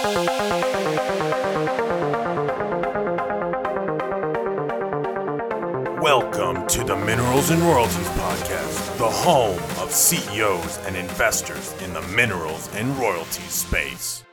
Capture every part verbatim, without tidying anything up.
Welcome to the Minerals and Royalties Podcast, the home of C E Os and investors in the minerals and royalties space.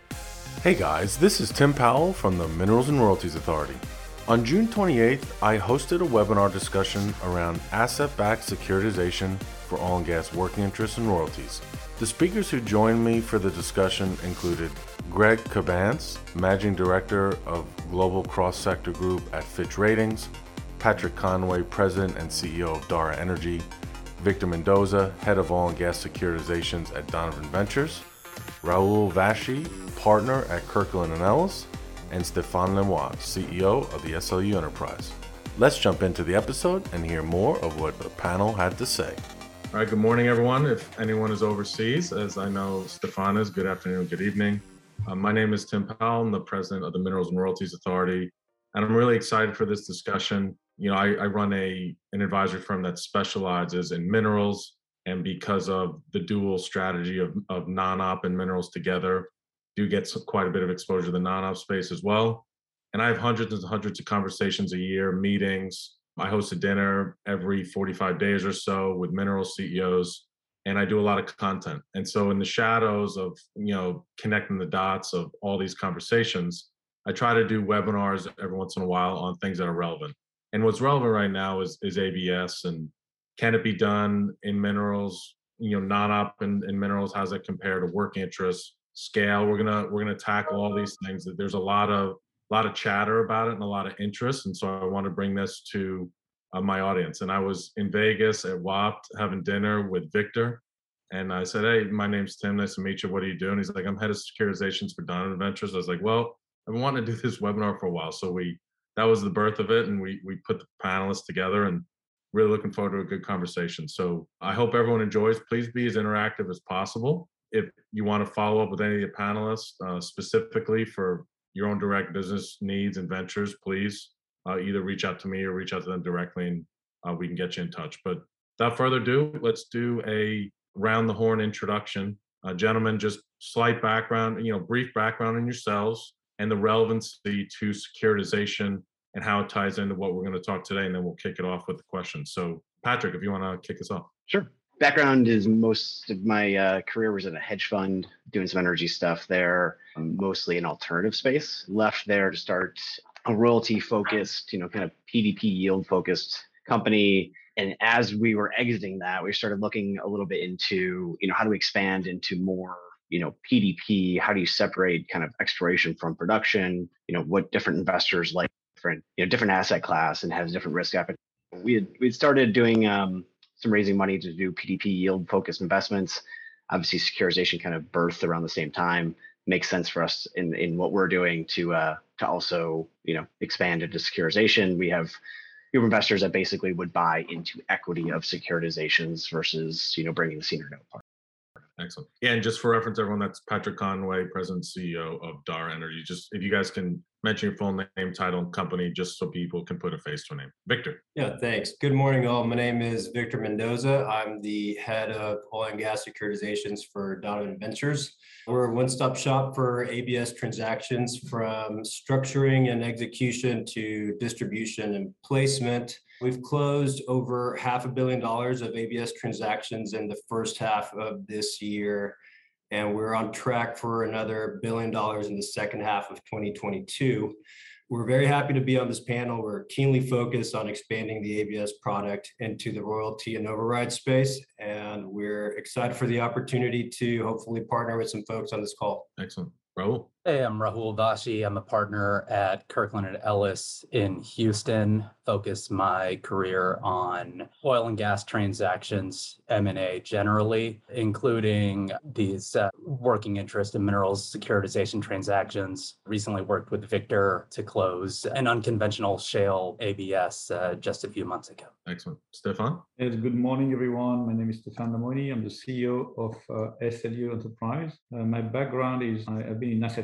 Hey guys, this is Tim Powell from the Minerals and Royalties Authority. On June twenty-eighth, I hosted a webinar discussion around asset-backed securitization for oil and gas working interests and royalties. The speakers who joined me for the discussion included Greg Cabance, Managing Director of Global Cross-Sector Group at Fitch Ratings, Patrick Conway, President and C E O of Dara Energy, Victor Mendoza, Head of Oil and Gas Securitizations at Donovan Ventures, Rahul Vashi, Partner at Kirkland and Ellis, and Stéphane Lemoine, C E O of the S L U Enterprise. Let's jump into the episode and hear more of what the panel had to say. All right, good morning, everyone. If anyone is overseas, as I know Stéphane is, good afternoon, good evening. Uh, my name is Tim Powell. I'm the President of the Minerals and Royalties Authority, and I'm really excited for this discussion. You know, I, I run a an advisory firm that specializes in minerals, and because of the dual strategy of, of non-op and minerals together, do get some, quite a bit of exposure to the non-op space as well. And I have hundreds and hundreds of conversations a year, meetings. I host a dinner every forty-five days or so with minerals C E Os, and I do a lot of content. And so in the shadows of, you know, connecting the dots of all these conversations, I try to do webinars every once in a while on things that are relevant. And what's relevant right now is, is A B S, and can it be done in minerals, you know, non-op in, in minerals? How does that compare to working interest, scale? We're gonna we're gonna tackle all these things. That there's a lot of lot of chatter about it and a lot of interest, and so I want to bring this to uh, my audience. And I was in Vegas at W A P T having dinner with Victor, and I said, "Hey, my name's Tim. Nice to meet you. What are you doing?" He's like, "I'm head of securitizations for Donovan Ventures." I was like, "Well, I've been wanting to do this webinar for a while," so we. That was the birth of it, and we we put the panelists together, and really looking forward to a good conversation. So I hope everyone enjoys. Please be as interactive as possible. If you want to follow up with any of the panelists uh, specifically for your own direct business needs and ventures, please uh, either reach out to me or reach out to them directly, and uh, we can get you in touch. But without further ado, let's do a round the horn introduction. Uh, gentlemen, just slight background, you know, brief background on yourselves and the relevancy to securitization and how it ties into what we're going to talk today, and then we'll kick it off with the questions. So, Patrick, if you want to kick us off. Sure. Background is most of my uh, career was in a hedge fund, doing some energy stuff there, mostly in alternative space. Left there to start a royalty-focused, you know, kind of P D P yield-focused company. And as we were exiting that, we started looking a little bit into, you know, how do we expand into more, you know, P D P? How do you separate kind of exploration from production? You know, what different investors like different, you know, different asset class and has different risk appetite. We had we started doing um, some raising money to do P D P yield focused investments. Obviously, securitization kind of birthed around the same time. Makes sense for us in in what we're doing to uh, to also, you know, expand into securitization. We have your investors that basically would buy into equity of securitizations versus, you know, bringing the senior note part. Excellent. Yeah, and just for reference, everyone, that's Patrick Conway, President and C E O of Dara Energy. Just if you guys can mention your full name, title, and company, just so people can put a face to a name. Victor. Yeah, thanks. Good morning, all. My name is Victor Mendoza. I'm the head of oil and gas securitizations for Donovan Ventures. We're a one-stop shop for A B S transactions, from structuring and execution to distribution and placement. We've closed over half a billion dollars of A B S transactions in the first half of this year, and we're on track for another billion dollars in the second half of twenty twenty-two. We're very happy to be on this panel. We're keenly focused on expanding the A B S product into the royalty and override space, and we're excited for the opportunity to hopefully partner with some folks on this call. Excellent. Rahul. Hey, I'm Rahul Vashi. I'm a partner at Kirkland and Ellis in Houston. Focus my career on oil and gas transactions, M and A generally, including these uh, working interest in minerals securitization transactions. Recently worked with Victor to close an unconventional shale A B S uh, just a few months ago. Excellent. Stéphane? Yes, good morning, everyone. My name is Stéphane Lemoine. I'm the C E O of uh, S L U Enterprise. Uh, my background is I, I've been in asset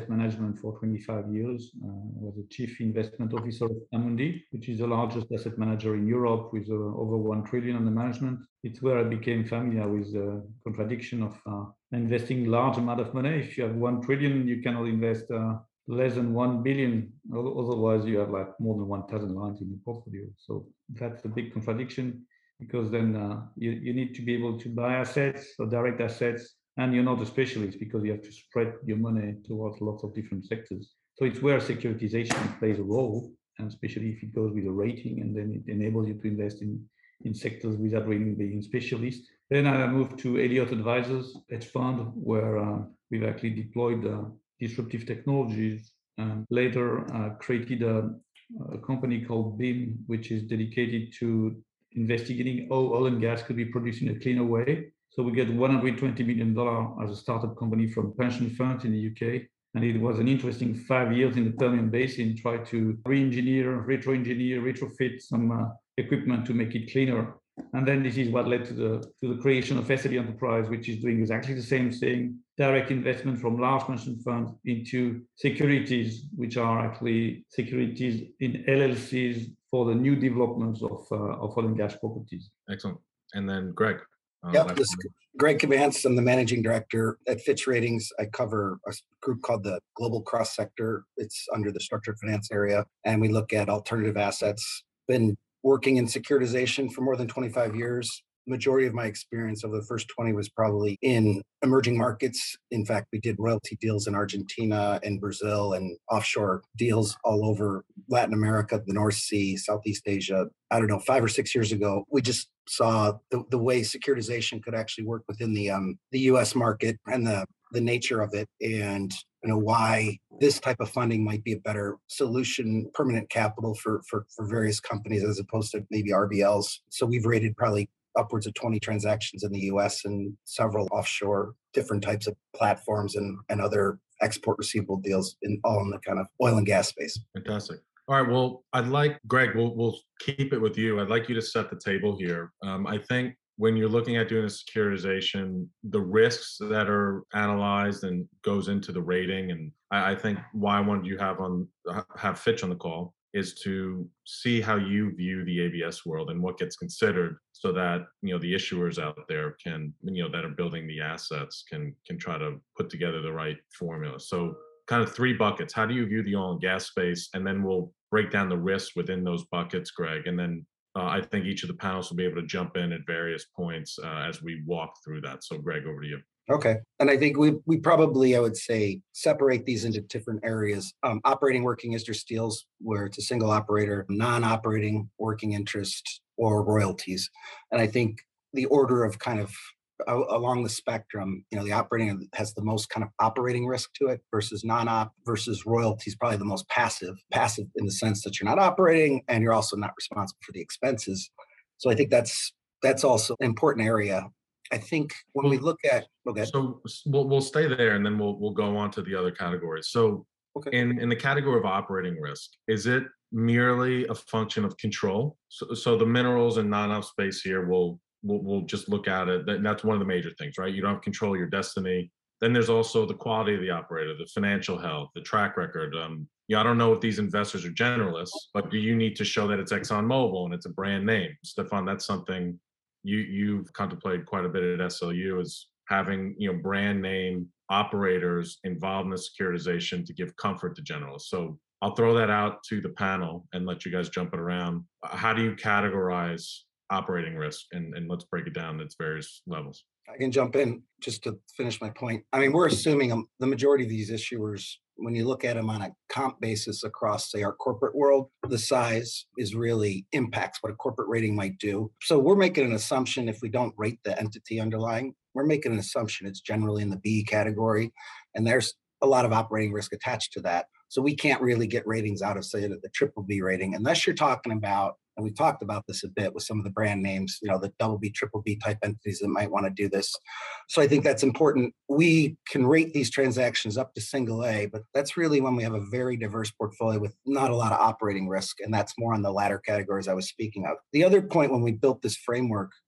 asset management for twenty-five years. Uh, I was the chief investment officer of Amundi, which is the largest asset manager in Europe with uh, over one trillion under management. It's where I became familiar with the contradiction of uh, investing large amount of money. If you have one trillion, you cannot invest uh, less than one billion. Otherwise, you have like more than one thousand lines in your portfolio. So that's a big contradiction, because then uh, you, you need to be able to buy assets or direct assets, and you're not a specialist because you have to spread your money towards lots of different sectors. So it's where securitization plays a role, and especially if it goes with a rating, and then it enables you to invest in, in sectors without really being specialist. Then I moved to Elliott Advisors hedge fund, where uh, we've actually deployed uh, disruptive technologies, and later uh, created a, a company called Beam, which is dedicated to investigating how oil and gas could be produced in a cleaner way. So we get one hundred twenty million dollars as a startup company from pension funds in the U K. And it was an interesting five years in the Permian Basin, try to re-engineer, retro-engineer, retrofit some uh, equipment to make it cleaner. And then this is what led to the to the creation of S L E Enterprise, which is doing exactly the same thing: direct investment from large pension funds into securities, which are actually securities in L L Cs for the new developments of uh, of oil and gas properties. Excellent. And then Greg. Uh, Yep, this is Greg Kavance. I'm the managing director at Fitch Ratings. I cover a group called the Global Cross Sector. It's under the structured finance area, and we look at alternative assets. Been working in securitization for more than twenty-five years. Majority of my experience over the first twenty was probably in emerging markets. In fact, we did royalty deals in Argentina and Brazil, and offshore deals all over Latin America, the North Sea, Southeast Asia. I don't know, five or six years ago, we just saw the, the way securitization could actually work within the um, the U S market, and the the nature of it, and you know why this type of funding might be a better solution, permanent capital for for for various companies as opposed to maybe R B Ls. So we've rated probably upwards of twenty transactions in the U S and several offshore, different types of platforms and, and other export receivable deals, in all in the kind of oil and gas space. Fantastic. All right. Well, I'd like, Greg, we'll, we'll keep it with you. I'd like you to set the table here. Um, I think when you're looking at doing a securitization, the risks that are analyzed and goes into the rating, and I, I think why I wanted you have on have Fitch on the call is to see how you view the A B S world and what gets considered, so that you know the issuers out there can, you know, that are building the assets can can try to put together the right formula. So kind of three buckets. How do you view the oil and gas space? And then we'll break down the risks within those buckets, Greg. And then uh, I think each of the panels will be able to jump in at various points uh, as we walk through that. So Greg, over to you. Okay. And I think we we probably, I would say, separate these into different areas. Um, operating working interest deals, where it's a single operator, non-operating working interest, or royalties. And I think the order of kind of uh, along the spectrum, you know, the operating has the most kind of operating risk to it versus non-op, versus royalties, probably the most passive, passive in the sense that you're not operating and you're also not responsible for the expenses. So I think that's that's also an important area. I think when we look at, okay. So we'll, we'll stay there, and then we'll we'll go on to the other categories. So okay. in, in the category of operating risk, is it merely a function of control? So, so the minerals and non-op space here, we'll, we'll, we'll just look at it. That, that's one of the major things, right? You don't have control of your destiny. Then there's also the quality of the operator, the financial health, the track record. Um, yeah, I don't know if these investors are generalists, but do you need to show that it's ExxonMobil and it's a brand name? Stefan, that's something you, you've contemplated quite a bit at S L U, is having, you know, brand name operators involved in the securitization to give comfort to generalists. So I'll throw that out to the panel and let you guys jump it around. How do you categorize operating risk? And, and let's break it down at its various levels. I can jump in just to finish my point. I mean, we're assuming um, the majority of these issuers, when you look at them on a comp basis across, say, our corporate world, the size is really impacts what a corporate rating might do. So we're making an assumption, if we don't rate the entity underlying, we're making an assumption it's generally in the B category, and there's a lot of operating risk attached to that. So we can't really get ratings out of, say, the triple B rating, unless you're talking about, and we've talked about this a bit with some of the brand names, you know, the double B, triple B type entities that might want to do this. So I think that's important. We can rate these transactions up to single A, but that's really when we have a very diverse portfolio with not a lot of operating risk. And that's more on the latter categories I was speaking of. The other point when we built this framework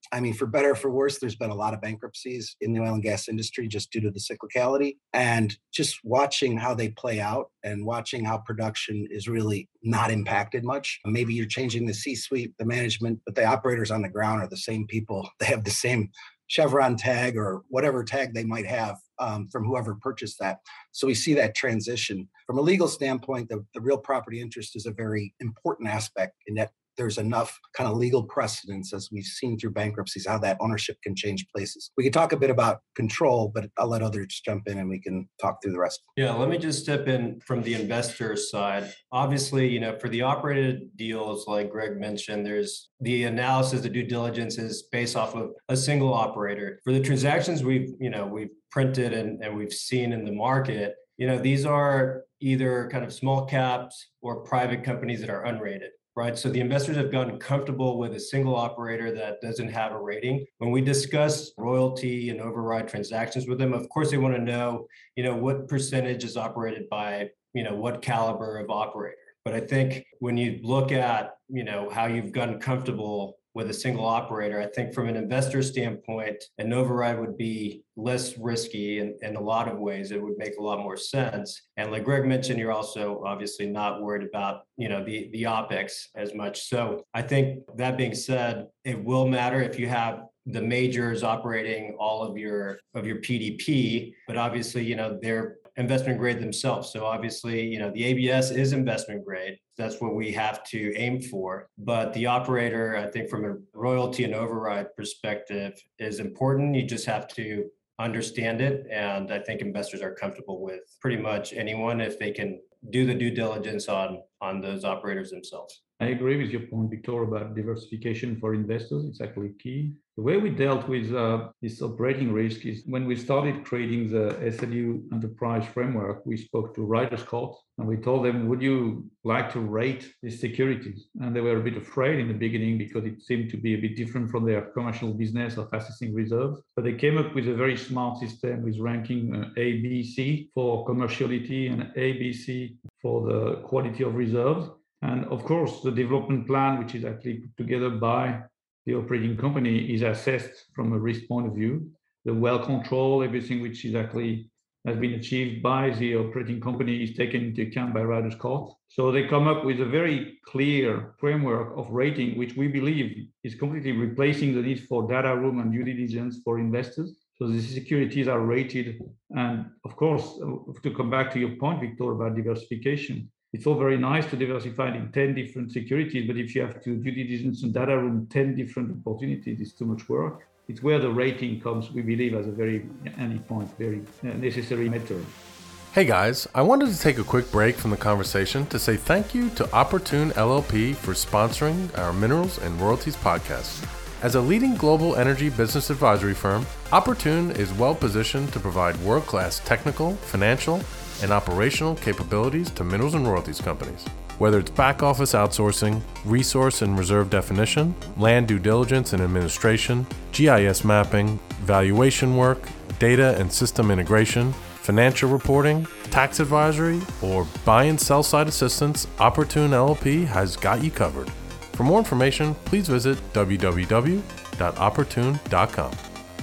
I mean, for better or for worse, there's been a lot of bankruptcies in the oil and gas industry just due to the cyclicality. And just watching how they play out and watching how production is really not impacted much. Maybe you're changing the C-suite, the management, but the operators on the ground are the same people. They have the same Chevron tag or whatever tag they might have um, from whoever purchased that. So we see that transition. From a legal standpoint, the, the real property interest is a very important aspect in that there's enough kind of legal precedence, as we've seen through bankruptcies, how that ownership can change places. We could talk a bit about control, but I'll let others jump in and we can talk through the rest. Yeah, let me just step in from the investor side. Obviously, you know, for the operated deals, like Greg mentioned, there's the analysis, the due diligence is based off of a single operator. For the transactions we've, you know, we've printed and, and we've seen in the market, you know, these are either kind of small caps or private companies that are unrated. Right. So the investors have gotten comfortable with a single operator that doesn't have a rating. When we discuss royalty and override transactions with them, of course, they want to know, you know, what percentage is operated by, you know, what caliber of operator. But I think when you look at, you know, how you've gotten comfortable with a single operator, I think from an investor standpoint, an override would be less risky in, in a lot of ways. It would make a lot more sense. And like Greg mentioned, you're also obviously not worried about, you know, the, the OpEx as much. So I think that being said, it will matter if you have the majors operating all of your of your P D P, but obviously, you know, they're investment grade themselves. So obviously, you know, the A B S is investment grade. That's what we have to aim for. But the operator, I think from a royalty and override perspective, is important. You just have to understand it. And I think investors are comfortable with pretty much anyone if they can do the due diligence on, on those operators themselves. I agree with your point, Victor, about diversification for investors. It's actually key. The way we dealt with uh, this operating risk is when we started creating the S L U enterprise framework, we spoke to Ryder Scott and we told them, would you like to rate these securities? And they were a bit afraid in the beginning because it seemed to be a bit different from their commercial business of assessing reserves. But they came up with a very smart system with ranking uh, A, B, C for commerciality and A, B, C for the quality of reserves. And of course, the development plan, which is actually put together by the operating company, is assessed from a risk point of view. The well control, everything which is actually has been achieved by the operating company is taken into account by Ryder Scott. So they come up with a very clear framework of rating, which we believe is completely replacing the need for data room and due diligence for investors. So the securities are rated. And of course, to come back to your point, Victor, about diversification, it's all very nice to diversify in ten different securities, but if you have to due diligence and data room ten different opportunities, it's too much work. It's where the rating comes, we believe, as a very, any point, very necessary method. Hey guys, I wanted to take a quick break from the conversation to say thank you to Opportune L L P for sponsoring our Minerals and Royalties podcast. As a leading global energy business advisory firm, Opportune is well positioned to provide world-class technical, financial, and operational capabilities to minerals and royalties companies. Whether it's back office outsourcing, resource and reserve definition, land due diligence and administration, G I S mapping, valuation work, data and system integration, financial reporting, tax advisory, or buy and sell side assistance, Opportune L L P has got you covered. For more information, please visit w w w dot opportune dot com.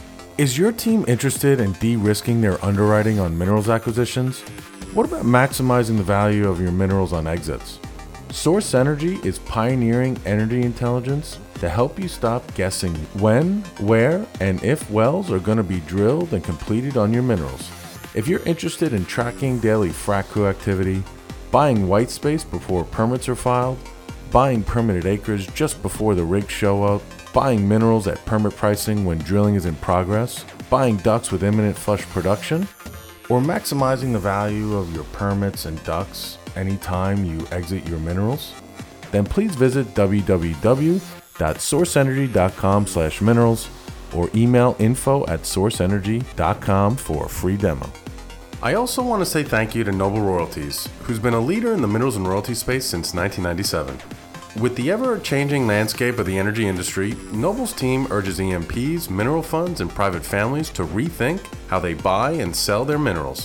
Is your team interested in de-risking their underwriting on minerals acquisitions? What about maximizing the value of your minerals on exits? Source Energy is pioneering energy intelligence to help you stop guessing when, where, and if wells are going to be drilled and completed on your minerals. If you're interested in tracking daily frac crew activity, buying white space before permits are filed, buying permitted acreage just before the rigs show up, buying minerals at permit pricing when drilling is in progress, buying D U Cs with imminent flush production, or maximizing the value of your permits and D U Cs anytime you exit your minerals, then please visit w w w dot source energy dot com slash minerals or email info at source energy dot com for a free demo. I also want to say thank you to Noble Royalties, who's been a leader in the minerals and royalty space since nineteen ninety-seven. With the ever-changing landscape of the energy industry, Noble's team urges E M Ps, mineral funds, and private families to rethink how they buy and sell their minerals.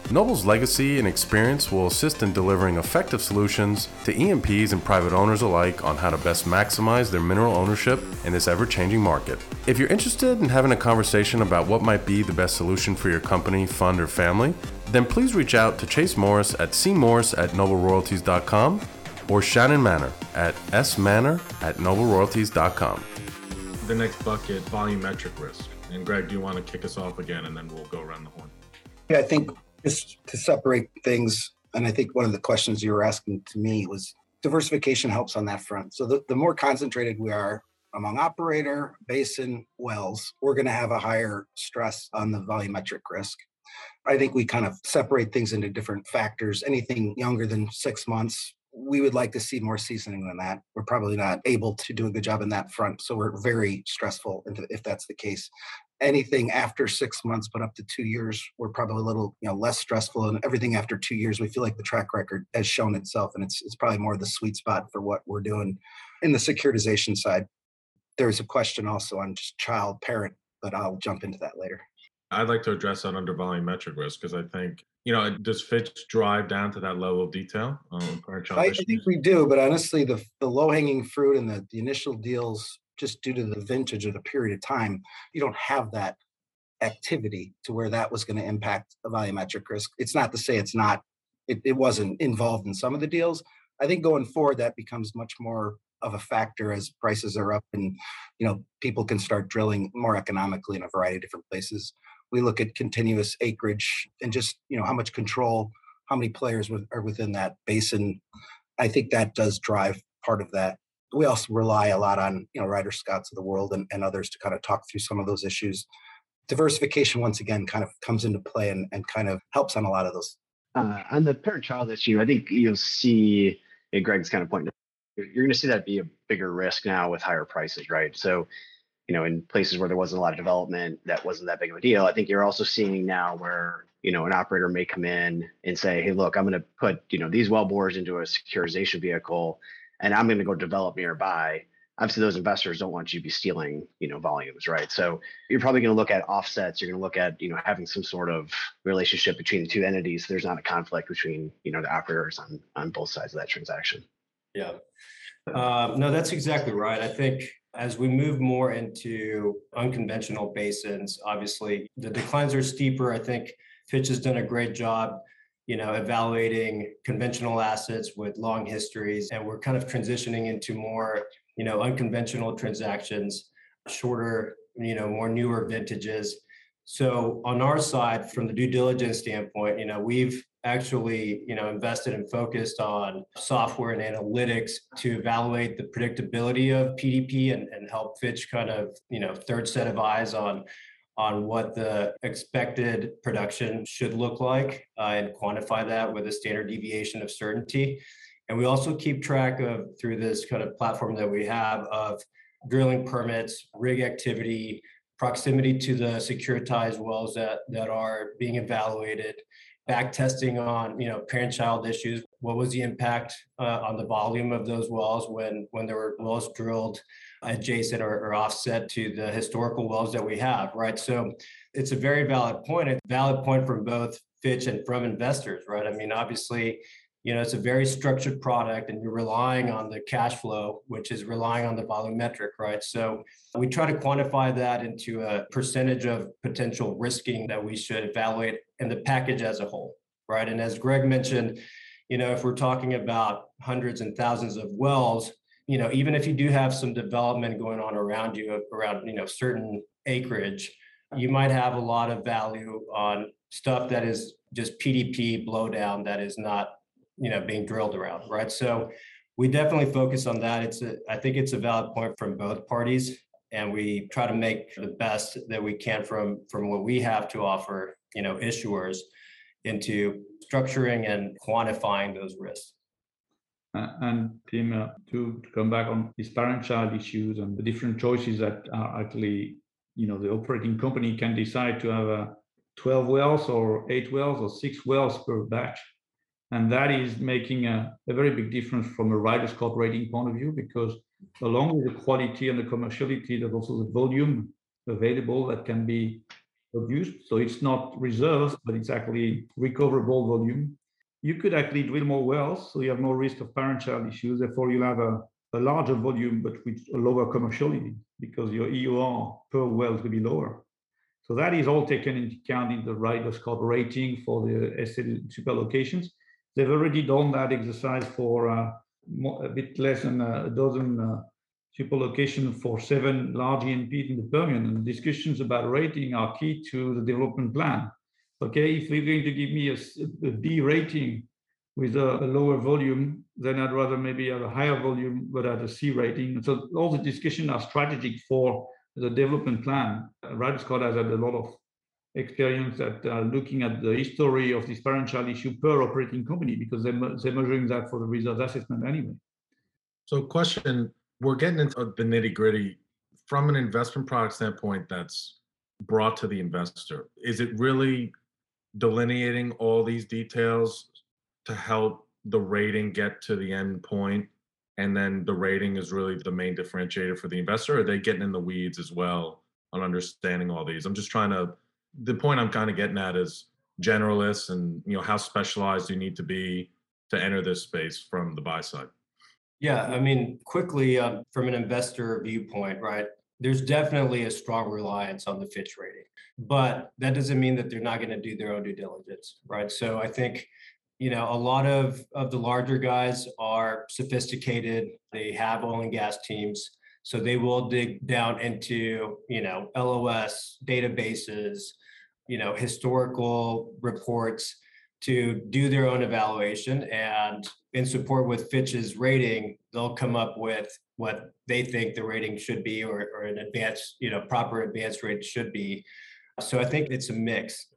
Noble's legacy and experience will assist in delivering effective solutions to E M Ps and private owners alike on how to best maximize their mineral ownership in this ever-changing market. If you're interested in having a conversation about what might be the best solution for your company, fund, or family, then please reach out to Chase Morris at c morris at noble royalties dot com or Shannon Manor at s manor at noble royalties dot com. The next bucket, volumetric risk. And Greg, do you want to kick us off again, and then we'll go around the horn? Yeah, I think just to separate things, and I think one of the questions you were asking to me was diversification helps on that front. So the, the more concentrated we are among operator, basin, wells, we're going to have a higher stress on the volumetric risk. I think we kind of separate things into different factors. Anything younger than six months, we would like to see more seasoning than that. We're probably not able to do a good job in that front. So we're very stressful if that's the case. Anything after six months, but up to two years, we're probably a little, you know, less stressful. And everything after two years, we feel like the track record has shown itself, and it's it's probably more the sweet spot for what we're doing in the securitization side. There's a question also on just child parent, but I'll jump into that later. I'd like to address that under volumetric risk because I think, you know, does Fitch drive down to that level of detail? Um, I, I think we do, but honestly, the the low hanging fruit and the, the initial deals, just due to the vintage of the period of time, you don't have that activity to where that was going to impact a volumetric risk. It's not to say it's not, it, it wasn't involved in some of the deals. I think going forward, that becomes much more of a factor as prices are up and, you know, people can start drilling more economically in a variety of different places. We look at continuous acreage and just, you know, how much control, how many players are within that basin. I think that does drive part of that. We also rely a lot on, you know, Ryder Scotts of the world and, and others to kind of talk through some of those issues. Diversification, once again, kind of comes into play and, and kind of helps on a lot of those. Uh, on the parent-child issue, I think you'll see, and Greg's kind of pointing, you're going to see that be a bigger risk now with higher prices, right? So, you know, in places where there wasn't a lot of development, that wasn't that big of a deal. I think you're also seeing now where, you know, an operator may come in and say, hey, look, I'm going to put, you know, these well bores into a securitization vehicle, and I'm going to go develop nearby. Obviously, those investors don't want you to be stealing, you know, volumes, right? So you're probably going to look at offsets. You're going to look at, you know, having some sort of relationship between the two entities. So there's not a conflict between, you know, the operators on, on both sides of that transaction. Yeah. Uh, no, that's exactly right. I think as we move more into unconventional basins, obviously the declines are steeper. I think Fitch has done a great job, you know, evaluating conventional assets with long histories, and we're kind of transitioning into more, you know, unconventional transactions, shorter, you know, more newer vintages. So on our side, from the due diligence standpoint, you know, we've actually, you know, invested and focused on software and analytics to evaluate the predictability of P D P and, and help Fitch kind of, you know, third set of eyes on on what the expected production should look like uh, and quantify that with a standard deviation of certainty. And we also keep track of, through this kind of platform that we have, of drilling permits, rig activity, proximity to the securitized wells that, that are being evaluated, back testing on, you know, parent-child issues. What was the impact uh, on the volume of those wells when, when there were wells drilled adjacent or, or offset to the historical wells that we have, right? So it's a very valid point, a valid point from both Fitch and from investors, right? I mean, obviously, you know, it's a very structured product and you're relying on the cash flow, which is relying on the volumetric, right? So we try to quantify that into a percentage of potential risking that we should evaluate in the package as a whole, right? And as Greg mentioned, you know, if we're talking about hundreds and thousands of wells, you know, even if you do have some development going on around you, around, you know, certain acreage, you might have a lot of value on stuff that is just P D P blowdown that is not, you know, being drilled around, right? So we definitely focus on that. It's a, I think it's a valid point from both parties, and we try to make the best that we can from, from what we have to offer, you know, issuers into structuring and quantifying those risks. Uh, and Tim, uh, to, to come back on these parent-child issues and the different choices that are actually, you know, the operating company can decide to have a twelve wells or eight wells or six wells per batch. And that is making a, a very big difference from a Ryder Scott rating point of view, because along with the quality and the commerciality, there's also the volume available that can be produced. So it's not reserves, but it's actually recoverable volume. You could actually drill more wells, so you have more risk of parent-child issues. Therefore, you'll have a, a larger volume, but with a lower commerciality because your E O R per well will be lower. So that is all taken into account in the Ryder Scott rating for the S L super locations. They've already done that exercise for uh, more, a bit less than a dozen uh, super locations for seven large E N Ps in the Permian. And discussions about rating are key to the development plan. Okay, if they're going to give me a, a B rating with a, a lower volume, then I'd rather maybe have a higher volume but at a C rating. So all the discussions are strategic for the development plan. Uh, Ryder Scott has had a lot of experience at uh, looking at the history of this parent-child issue per operating company because they're, they're measuring that for the reserve assessment anyway. So question, we're getting into the nitty gritty from an investment product standpoint that's brought to the investor. Is it really delineating all these details to help the rating get to the end point, and then the rating is really the main differentiator for the investor? Or are they getting in the weeds as well on understanding all these? I'm just trying to, the point I'm kind of getting at is generalists and, you know, how specialized you need to be to enter this space from the buy side. Yeah, I mean, quickly uh, from an investor viewpoint, right? There's definitely a strong reliance on the Fitch rating, but that doesn't mean that they're not going to do their own due diligence, right? So I think, you know, a lot of, of the larger guys are sophisticated. They have oil and gas teams. So they will dig down into, you know, L O S databases, you know, historical reports to do their own evaluation. And in support with Fitch's rating, they'll come up with what they think the rating should be, or, or an advanced, you know, proper advanced rate should be. So I think it's a mix.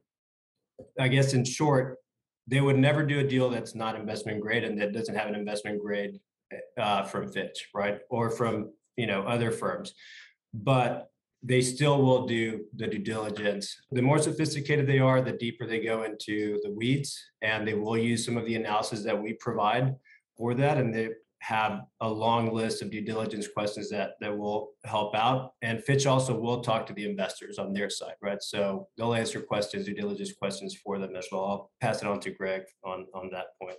I guess in short, they would never do a deal that's not investment grade and that doesn't have an investment grade uh, from Fitch, right? Or from, you know, other firms. But they still will do the due diligence. The more sophisticated they are, the deeper they go into the weeds, and they will use some of the analysis that we provide for that. And they have a long list of due diligence questions that, that will help out. And Fitch also will talk to the investors on their side, right? So they'll answer questions, due diligence questions for them as well. I'll pass it on to Greg on, on that point.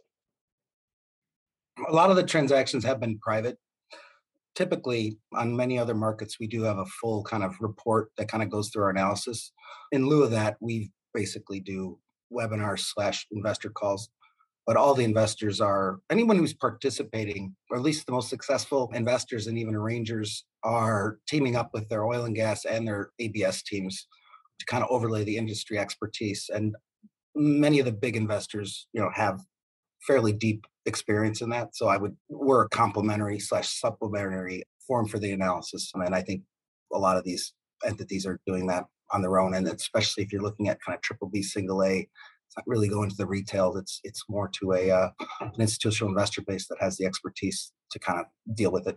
A lot of the transactions have been private. Typically, on many other markets, we do have a full kind of report that kind of goes through our analysis. In lieu of that, we basically do webinars slash investor calls. But all the investors are, anyone who's participating, or at least the most successful investors and even arrangers, are teaming up with their oil and gas and their A B S teams to kind of overlay the industry expertise. And many of the big investors, you know, have fairly deep experience in that. So I would, we're a complementary slash supplementary form for the analysis. And I think a lot of these entities are doing that on their own. And especially if you're looking at kind of triple B, single A, it's not really going to the retail. It's it's more to a uh, an institutional investor base that has the expertise to kind of deal with it.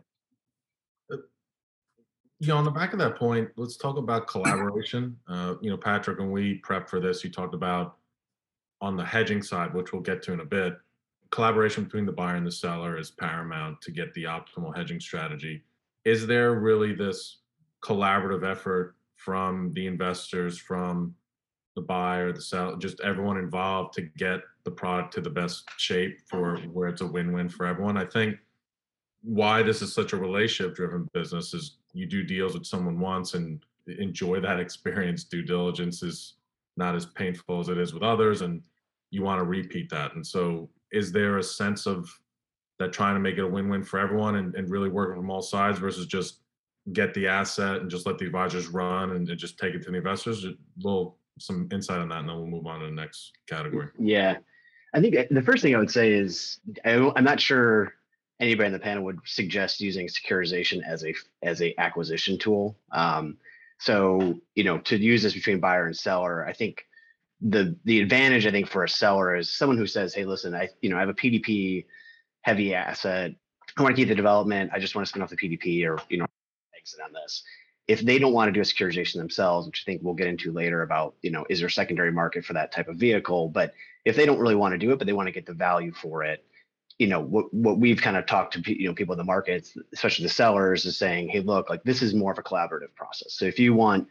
You know, on the back of that point, let's talk about collaboration. Uh, you know, Patrick, when we prepped for this, you talked about on the hedging side, which we'll get to in a bit, collaboration between the buyer and the seller is paramount to get the optimal hedging strategy. Is there really this collaborative effort from the investors, from the buyer, the seller, just everyone involved to get the product to the best shape for where it's a win-win for everyone? I think why this is such a relationship-driven business is you do deals with someone once and enjoy that experience. Due diligence is not as painful as it is with others, and you want to repeat that. And so is there a sense of that trying to make it a win-win for everyone and, and really working from all sides versus just get the asset and just let the advisors run and, and just take it to the investors? A little some insight on that, and then we'll move on to the next category. Yeah, I think the first thing I would say is I, I'm not sure anybody on the panel would suggest using securitization as a as a acquisition tool. Um, so you know, to use this between buyer and seller, I think the the advantage I think for a seller is someone who says, hey, listen, I you know I have a P D P heavy asset. I want to keep the development. I just want to spin off the P D P or you know exit on this. If they don't want to do a securitization themselves, which I think we'll get into later about, you know, is there a secondary market for that type of vehicle? But if they don't really want to do it, but they want to get the value for it, you know, what, what we've kind of talked to, you know, people in the markets, especially the sellers, is saying, hey, look, like this is more of a collaborative process. So if you want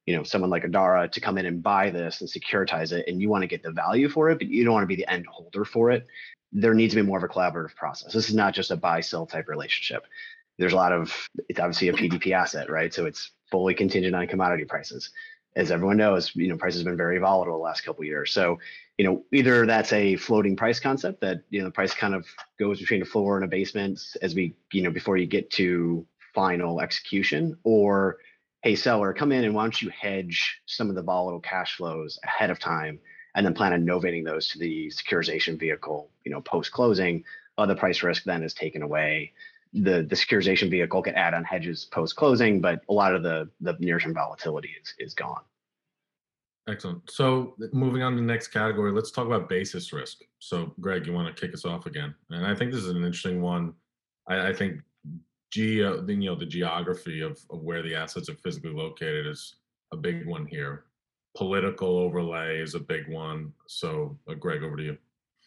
you know, someone like Adara to come in and buy this and securitize it, and you want to get the value for it, but you don't want to be the end holder for it, there needs to be more of a collaborative process. This is not just a buy-sell type relationship. There's a lot of, it's obviously a P D P asset, right? So it's fully contingent on commodity prices. As everyone knows, you know, prices have been very volatile the last couple of years. So, you know, either that's a floating price concept that, you know, the price kind of goes between a floor and a basement as we, you know, before you get to final execution, or, hey, seller, come in and why don't you hedge some of the volatile cash flows ahead of time and then plan on novating those to the securitization vehicle, you know, post-closing. Uh, the price risk then is taken away. The, the securitization vehicle can add on hedges post-closing, but a lot of the, the near-term volatility is, is gone. Excellent. So moving on to the next category, let's talk about basis risk. So Greg, you want to kick us off again? And I think this is an interesting one. I, I think geo, you know, the geography of, of where the assets are physically located is a big one here. Political overlay is a big one. So uh, Greg, over to you.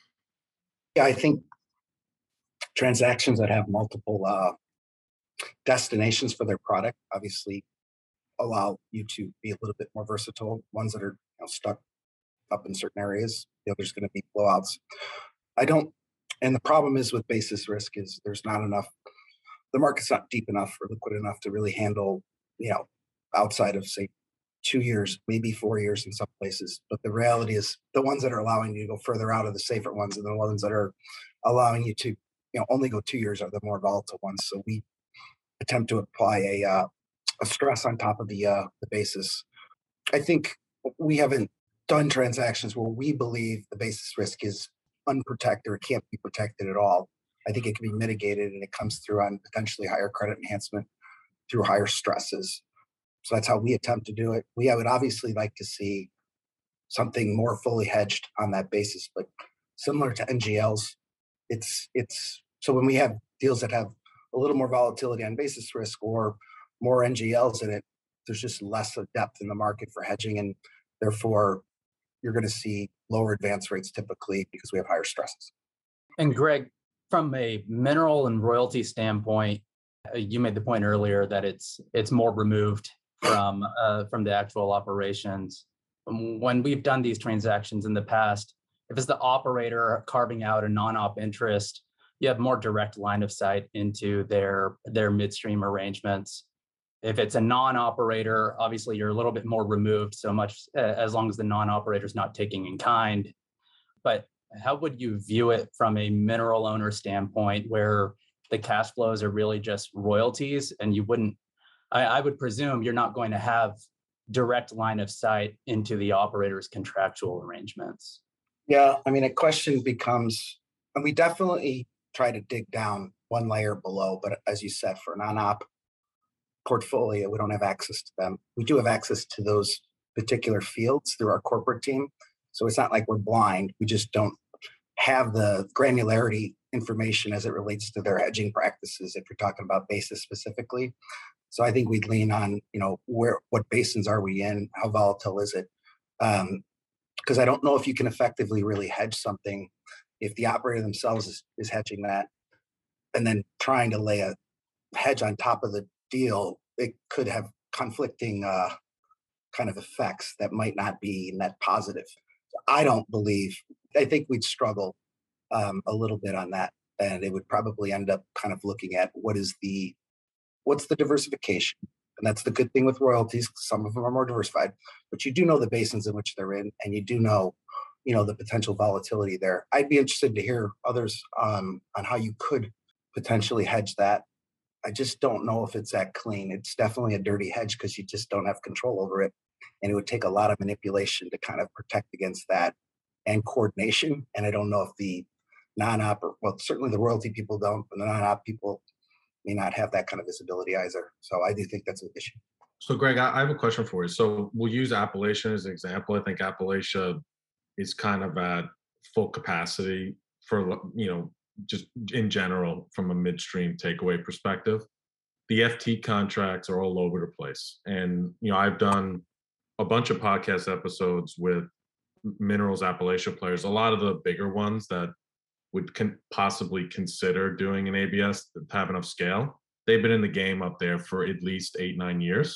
Yeah, I think transactions that have multiple uh, destinations for their product obviously allow you to be a little bit more versatile. Ones that are, you know, stuck up in certain areas, you know, there's going to be blowouts. I don't, and the problem is with basis risk is there's not enough, the market's not deep enough or liquid enough to really handle, you know, outside of say two years, maybe four years in some places. But the reality is the ones that are allowing you to go further out are the safer ones, and the ones that are allowing you to, you know, only go two years are the more volatile ones. So we attempt to apply a uh, a stress on top of the uh, the basis. I think we haven't done transactions where we believe the basis risk is unprotected or can't be protected at all. I think it can be mitigated, and it comes through on potentially higher credit enhancement through higher stresses. So that's how we attempt to do it. We would obviously like to see something more fully hedged on that basis, but similar to N G Ls, it's it's so when we have deals that have a little more volatility on basis risk or more N G Ls in it, there's just less of depth in the market for hedging, and therefore you're going to see lower advance rates typically because we have higher stresses. And Greg, from a mineral and royalty standpoint, uh, you made the point earlier that it's it's more removed from uh, from the actual operations. When we've done these transactions in the past, if it's the operator carving out a non-op interest, you have more direct line of sight into their their midstream arrangements. If it's a non-operator, obviously you're a little bit more removed, so much uh, as long as the non-operator is not taking in kind. But how would you view it from a mineral owner standpoint, where the cash flows are really just royalties, and you wouldn't, I, I would presume you're not going to have direct line of sight into the operator's contractual arrangements? Yeah, I mean, a question becomes, and we definitely try to dig down one layer below, but as you said, for a non-op portfolio, we don't have access to them. We do have access to those particular fields through our corporate team. So it's not like we're blind. We just don't have the granularity information as it relates to their hedging practices, if you're talking about basis specifically. So I think we'd lean on, you know, where, what basins are we in? How volatile is it? Um, because I don't know if you can effectively really hedge something if the operator themselves is, is hedging that and then trying to lay a hedge on top of the deal. It could have conflicting uh, kind of effects that might not be net positive. So I don't believe, I think we'd struggle um, a little bit on that. And it would probably end up kind of looking at what is the, what's the diversification? And that's the good thing with royalties. Some of them are more diversified, but you do know the basins in which they're in, and you do know, you know, the potential volatility there. I'd be interested to hear others um, on how you could potentially hedge that. I just don't know if it's that clean. It's definitely a dirty hedge because you just don't have control over it. And it would take a lot of manipulation to kind of protect against that and coordination. And I don't know if the non-op, well, certainly the royalty people don't, but the non-op people may not have that kind of visibility either. So I do think that's an issue. So Greg, I have a question for you. So we'll use Appalachia as an example. I think Appalachia is kind of at full capacity for, you know, just in general from a midstream takeaway perspective. The F T contracts are all over the place. And, you know, I've done a bunch of podcast episodes with minerals Appalachia players, a lot of the bigger ones that would con- possibly consider doing an A B S to have enough scale. They've been in the game up there for at least eight, nine years.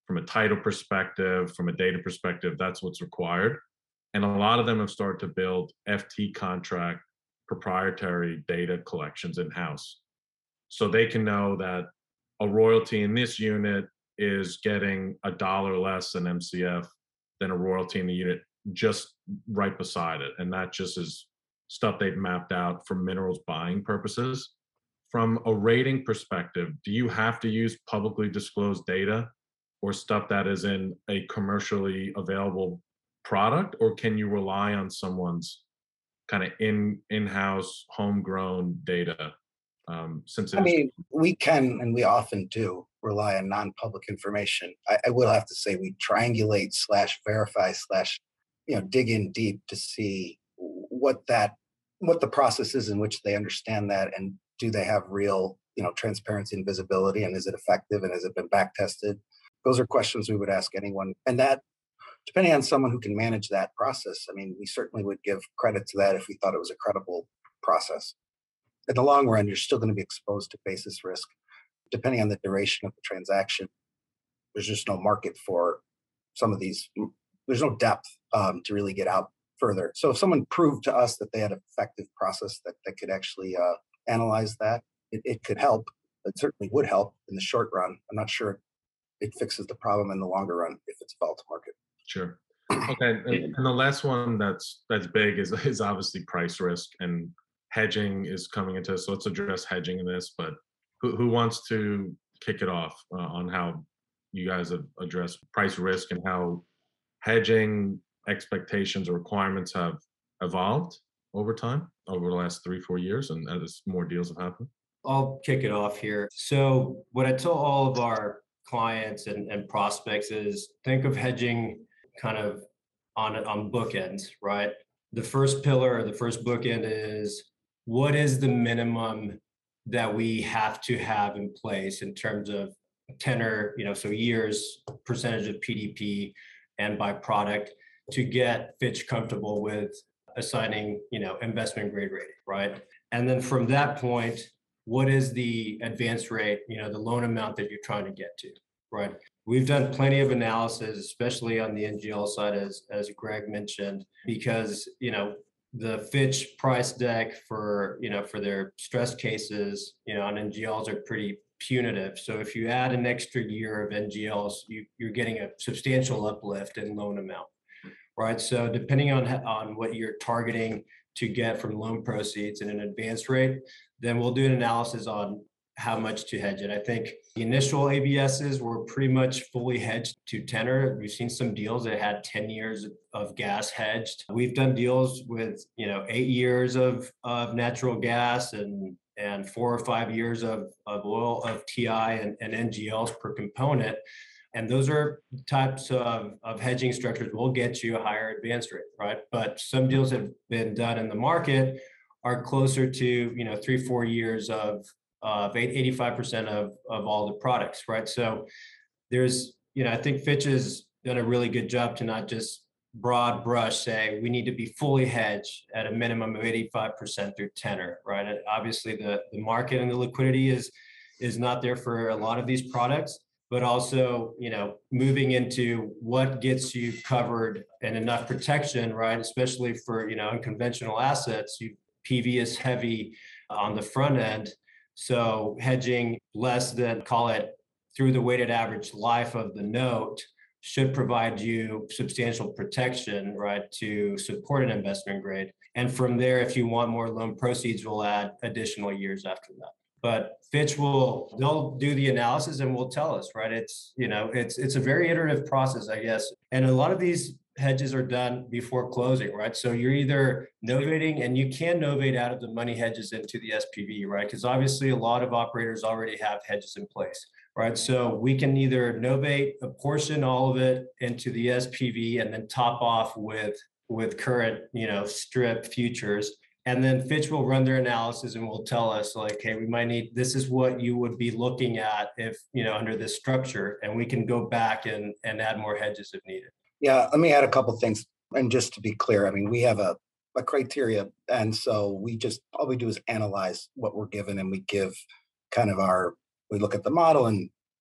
from a title perspective, from a data perspective, that's what's required. And a lot of them have started to build F T contract proprietary data collections in-house. So they can know that a royalty in this unit is getting a dollar less than M C F than a royalty in the unit just right beside it. And that just is stuff they've mapped out for minerals buying purposes. From a rating perspective, do you have to use publicly disclosed data or stuff that is in a commercially available product, or can you rely on someone's kind of in in-house homegrown data? Um, since I mean, we can, and we often do rely on non-public information. I, I will have to say we triangulate slash verify slash, you know, dig in deep to see what that, what the process is in which they understand that, and do they have real, you know, transparency and visibility, and is it effective, and has it been back tested? Those are questions we would ask anyone, and that, depending on someone who can manage that process, I mean, we certainly would give credit to that if we thought it was a credible process. In the long run, you're still going to be exposed to basis risk. Depending on the duration of the transaction, there's just no market for some of these. There's no depth um, to really get out further. So if someone proved to us that they had an effective process that, that could actually uh, analyze that, it, it could help. It certainly would help in the short run. I'm not sure it fixes the problem in the longer run if it's a volatile market. Sure. Okay. And, and the last one that's that's big is is obviously price risk, and hedging is coming into. So let's address hedging in this. But who who wants to kick it off uh, on how you guys have addressed price risk and how hedging expectations or requirements have evolved over time, over the last three four years, and as more deals have happened? I'll kick it off here. So what I tell all of our clients and, and prospects is think of hedging kind of on on bookends, right? The first pillar or the first bookend is, what is the minimum that we have to have in place in terms of tenor, you know, so years, percentage of P D P, and by product, to get Fitch comfortable with assigning, you know, investment grade rating, right? And then from that point, what is the advance rate, you know, the loan amount that you're trying to get to, right? We've done plenty of analysis, especially on the N G L side, as, as Greg mentioned, because, you know, the Fitch price deck for, you know, for their stress cases, you know, on N G Ls are pretty punitive. So if you add an extra year of N G Ls, you, you're getting a substantial uplift in loan amount, right? So depending on, on what you're targeting to get from loan proceeds and an advance rate, then we'll do an analysis on how much to hedge it. I think the initial A B Ss were pretty much fully hedged to tenor. We've seen some deals that had ten years of gas hedged. We've done deals with, you know, eight years of, of natural gas and, and four or five years of, of oil, of T I and, and N G Ls per component. And those are types of, of hedging structures will get you a higher advance rate, right? But some deals that have been done in the market are closer to, you know, three, four years of of eighty-five percent of, of all the products, right? So there's, you know, I think Fitch has done a really good job to not just broad brush say we need to be fully hedged at a minimum of eighty-five percent through tenor, right? And obviously the, the market and the liquidity is, is not there for a lot of these products, but also, you know, moving into what gets you covered and enough protection, right? Especially for, you know, unconventional assets, you P V is heavy on the front end. So hedging less than, call it, through the weighted average life of the note should provide you substantial protection, right, to support an investment grade. And from there, if you want more loan proceeds, we'll add additional years after that. But Fitch will, they'll do the analysis and will tell us, right? It's, you know, it's it's a very iterative process, I guess. And a lot of these hedges are done before closing, right? So you're either novating, and you can novate out of the money hedges into the S P V, right? Because obviously a lot of operators already have hedges in place, right? So we can either novate a portion, all of it, into the S P V and then top off with, with current, you know, strip futures. And then Fitch will run their analysis and will tell us like, hey, we might need, this is what you would be looking at if, you know, under this structure, and we can go back and, and add more hedges if needed. Yeah, let me add a couple of things. And just to be clear, I mean, we have a, a criteria. And so we just, all we do is analyze what we're given, and we give kind of our, we look at the model and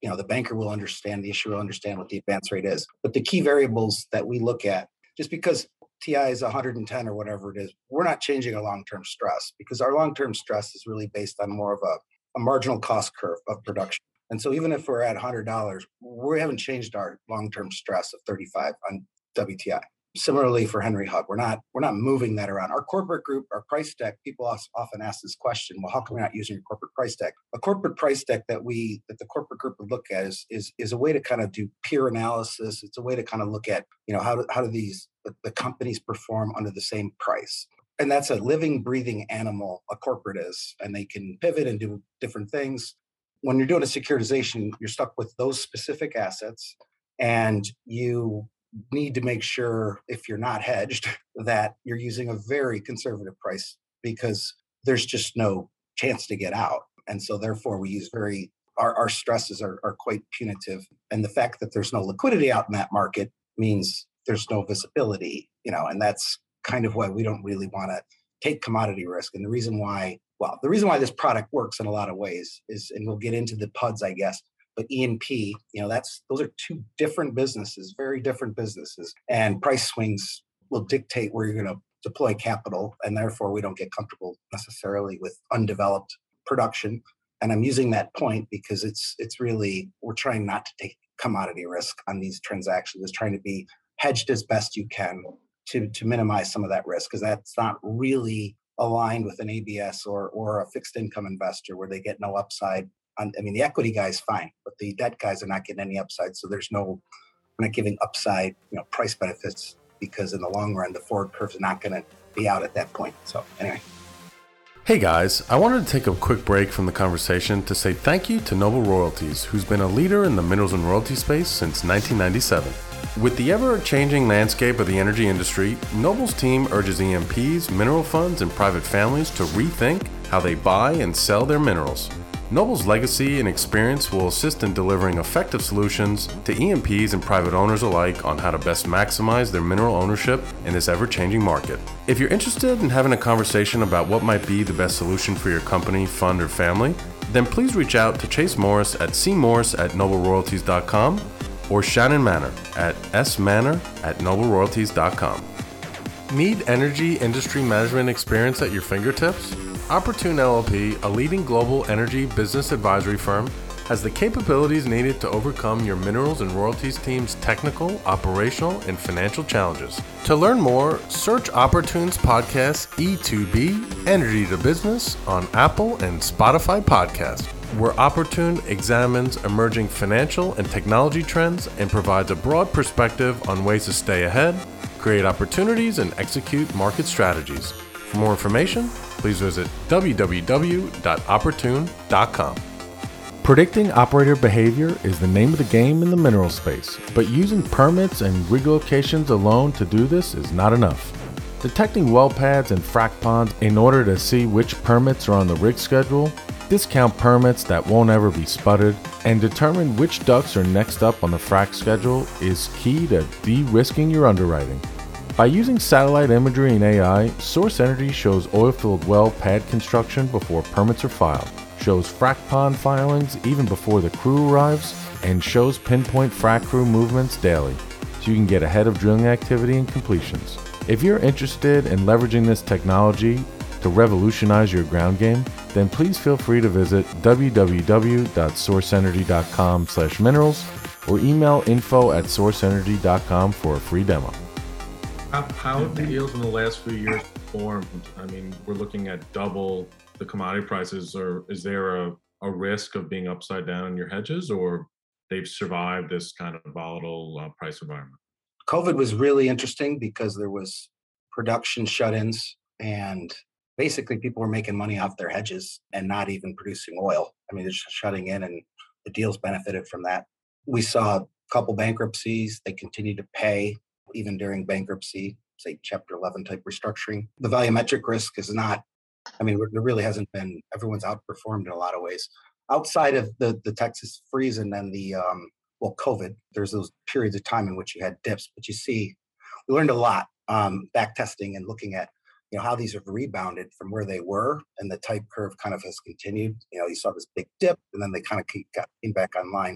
you know, the banker will understand, the issuer will understand what the advance rate is. But the key variables that we look at, just because T I is one hundred ten or whatever it is, we're not changing our long-term stress, because our long-term stress is really based on more of a, a marginal cost curve of production. And so even if we're at one hundred dollars, we haven't changed our long-term stress of thirty-five on W T I. Similarly for Henry Hub, we're not we're not moving that around. Our corporate group, our price deck, people often ask this question, well, how come we're not using your corporate price deck? A corporate price deck that we that the corporate group would look at is is, is a way to kind of do peer analysis. It's a way to kind of look at, you know, how do, how do these the, the companies perform under the same price? And that's a living, breathing animal, a corporate is, and they can pivot and do different things. When you're doing a securitization, you're stuck with those specific assets, and you need to make sure, if you're not hedged, that you're using a very conservative price, because there's just no chance to get out. And so therefore we use very, our, our stresses are, are quite punitive. And the fact that there's no liquidity out in that market means there's no visibility, you know, and that's kind of why we don't really want to take commodity risk. And the reason why, well, the reason why this product works in a lot of ways is, and we'll get into the P U Ds, I guess, but E and P, you know, that's those are two different businesses, very different businesses. And price swings will dictate where you're going to deploy capital. And therefore, we don't get comfortable necessarily with undeveloped production. And I'm using that point because it's it's really, we're trying not to take commodity risk on these transactions. It's trying to be hedged as best you can to, to minimize some of that risk, because that's not really aligned with an A B S or or a fixed income investor where they get no upside. On, I mean, the equity guy is fine, but the debt guys are not getting any upside. So there's no, we're not giving upside, you know, price benefits, because in the long run, the forward curve is not going to be out at that point. So anyway. Hey guys, I wanted to take a quick break from the conversation to say thank you to Noble Royalties, who's been a leader in the minerals and royalty space since nineteen ninety-seven. With the ever-changing landscape of the energy industry, Noble's team urges E M Ps, mineral funds, and private families to rethink how they buy and sell their minerals. Noble's legacy and experience will assist in delivering effective solutions to E M Ps and private owners alike on how to best maximize their mineral ownership in this ever-changing market. If you're interested in having a conversation about what might be the best solution for your company, fund, or family, then please reach out to Chase Morris at c morris at noble royalties dot com or Shannon Manor at s manor at noble royalties dot com. Need energy industry management experience at your fingertips? Opportune L L P, a leading global energy business advisory firm, has the capabilities needed to overcome your minerals and royalties team's technical, operational, and financial challenges. To learn more, search Opportune's podcast E two B, Energy to Business, on Apple and Spotify podcasts, where Opportune examines emerging financial and technology trends and provides a broad perspective on ways to stay ahead, create opportunities, and execute market strategies. For more information, please visit w w w dot opportune dot com. Predicting operator behavior is the name of the game in the mineral space, but using permits and rig locations alone to do this is not enough. Detecting well pads and frac ponds in order to see which permits are on the rig schedule, discount permits that won't ever be spudded, and determine which ducts are next up on the frac schedule is key to de-risking your underwriting. By using satellite imagery and A I, Source Energy shows oil-filled well pad construction before permits are filed, shows frac pond filings even before the crew arrives, and shows pinpoint frac crew movements daily, so you can get ahead of drilling activity and completions. If you're interested in leveraging this technology to revolutionize your ground game, then please feel free to visit w w w dot source energy dot com slash minerals or email info at source energy dot com for a free demo. How, how have the deals in the last few years performed? I mean, we're looking at double the commodity prices, or is there a, a risk of being upside down in your hedges, or they've survived this kind of volatile uh, price environment? COVID was really interesting because there was production shut-ins, and basically people were making money off their hedges and not even producing oil. I mean, they're just shutting in, and the deals benefited from that. We saw a couple bankruptcies. They continued to pay even during bankruptcy, say Chapter eleven type restructuring. The volumetric risk is not, I mean, there really hasn't been, everyone's outperformed in a lot of ways. Outside of the, the Texas freeze and then the, um, well, COVID, there's those periods of time in which you had dips, but you see, we learned a lot um, back testing and looking at you know, how these have rebounded from where they were, and the type curve kind of has continued. You know, you saw this big dip, and then they kind of got came back online.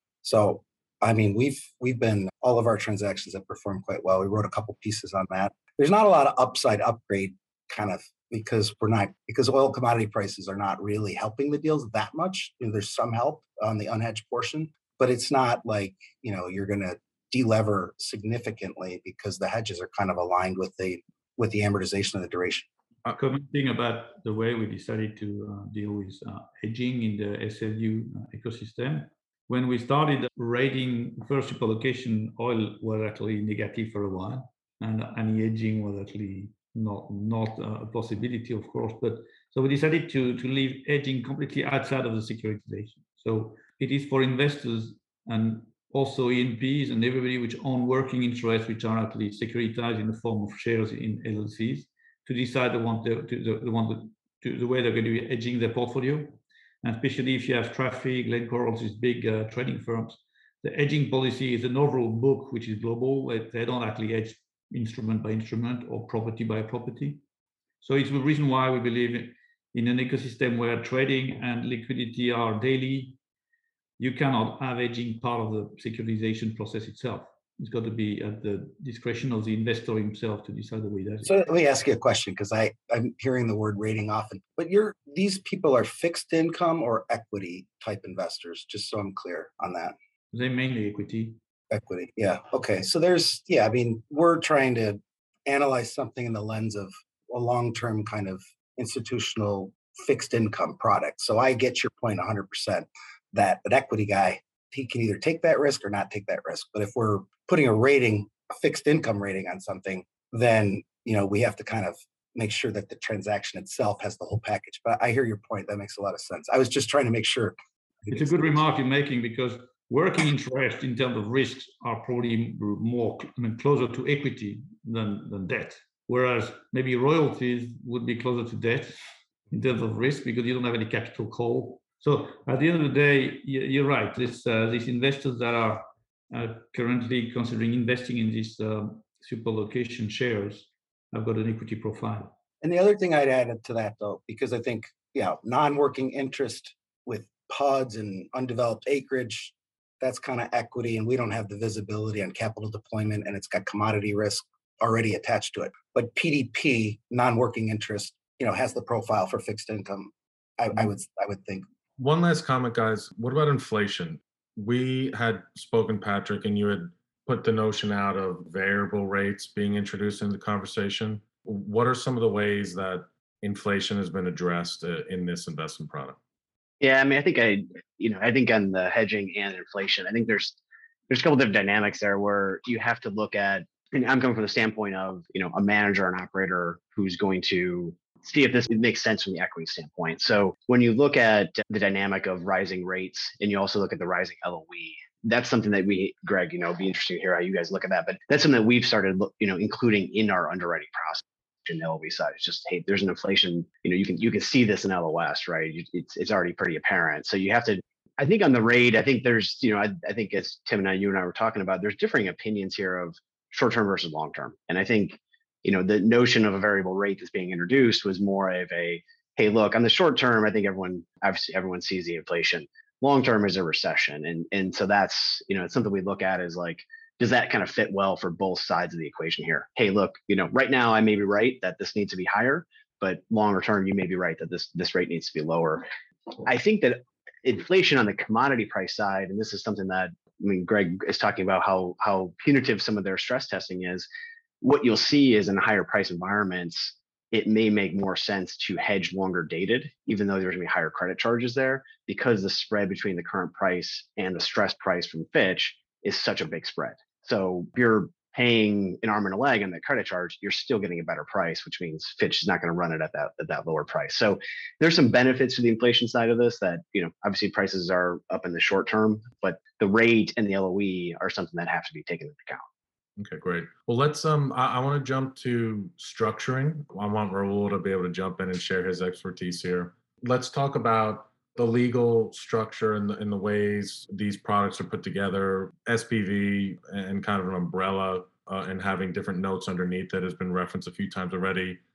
So, I mean, we've we've been all of our transactions have performed quite well. We wrote a couple pieces on that. There's not a lot of upside upgrade kind of because we're not because oil commodity prices are not really helping the deals that much. You know, there's some help on the unhedged portion, but it's not like, you know, you're going to delever significantly because the hedges are kind of aligned with the with the amortization of the duration. Uh, commenting about the way we decided to uh, deal with uh, hedging in the S L U uh, ecosystem. When we started rating first superlocation, oil was actually negative for a while, and any hedging was actually not not a possibility, of course. But so we decided to to leave hedging completely outside of the securitization. So it is for investors and also E N Ps and everybody which own working interests, which are actually securitized in the form of shares in L L Cs, to decide the one to, to the one to the way they're going to be hedging their portfolio. And especially if you have Traffic, Glencore, all these big uh, trading firms, the hedging policy is an overall book which is global. They don't actually hedge instrument by instrument or property by property. So it's the reason why we believe in an ecosystem where trading and liquidity are daily. You cannot have hedging part of the securitization process itself. It's got to be at the discretion of the investor himself to decide the way he does it. So let me ask you a question, because I I'm hearing the word rating often. But you're these people are fixed income or equity type investors, just so I'm clear on that. They're mainly equity. Equity, yeah. Okay, so there's yeah. I mean, we're trying to analyze something in the lens of a long-term kind of institutional fixed income product. So I get your point one hundred percent that an equity guy, he can either take that risk or not take that risk. But if we're putting a rating, a fixed income rating on something, then, you know, we have to kind of make sure that the transaction itself has the whole package. But I hear your point. That makes a lot of sense. I was just trying to make sure. It's a good remark you're making, because working interest in terms of risks are probably more, I mean, closer to equity than, than debt. Whereas maybe royalties would be closer to debt in terms of risk because you don't have any capital call. So at the end of the day, you're right. This, uh, these investors that are uh, currently considering investing in these uh, superlocation shares have got an equity profile. And the other thing I'd add to that, though, because I think, yeah, non-working interest with P U Ds and undeveloped acreage, that's kind of equity, and we don't have the visibility on capital deployment, and it's got commodity risk already attached to it. But P D P, non-working interest, you know, has the profile for fixed income. I, I would, I would think. One last comment, guys. What about inflation? We had spoken, Patrick, and you had put the notion out of variable rates being introduced into the conversation. What are some of the ways that inflation has been addressed uh, in this investment product? Yeah, I mean, I think I, you know, I think on the hedging and inflation, I think there's there's a couple different dynamics there where you have to look at, and I'm coming from the standpoint of, you know, a manager, an operator who's going to see if this makes sense from the equity standpoint. So when you look at the dynamic of rising rates and you also look at the rising L O E, that's something that we, Greg, you know, it'd be interesting to hear how you guys look at that. But that's something that we've started, you know, including in our underwriting process. In the L O E side, it's just, hey, there's an inflation, you know, you can you can see this in L O S, right? It's it's already pretty apparent. So you have to, I think on the rate, I think there's, you know, I, I think as Tim and I, you and I were talking about, there's differing opinions here of short-term versus long-term. And I think, you know, the notion of a variable rate that's being introduced was more of a, hey, look, on the short term, I think everyone, obviously everyone sees the inflation. Long-term is a recession. And, and so that's, you know, it's something we look at as like, does that kind of fit well for both sides of the equation here? Hey, look, you know, right now I may be right that this needs to be higher, but longer term, you may be right that this, this rate needs to be lower. I think that inflation on the commodity price side, and this is something that, I mean, Greg is talking about how, how punitive some of their stress testing is. What you'll see is in higher price environments, it may make more sense to hedge longer dated, even though there's gonna be higher credit charges there, because the spread between the current price and the stress price from Fitch is such a big spread. So if you're paying an arm and a leg on that credit charge, you're still getting a better price, which means Fitch is not going to run it at that at that lower price. So there's some benefits to the inflation side of this that, you know, obviously prices are up in the short term, but the rate and the L O E are something that have to be taken into account. Okay, great. Well, let's, um, I, I want to jump to structuring. I want Raul to be able to jump in and share his expertise here. Let's talk about the legal structure and the, and the ways these products are put together, S P V and kind of an umbrella uh, and having different notes underneath that has been referenced a few times already.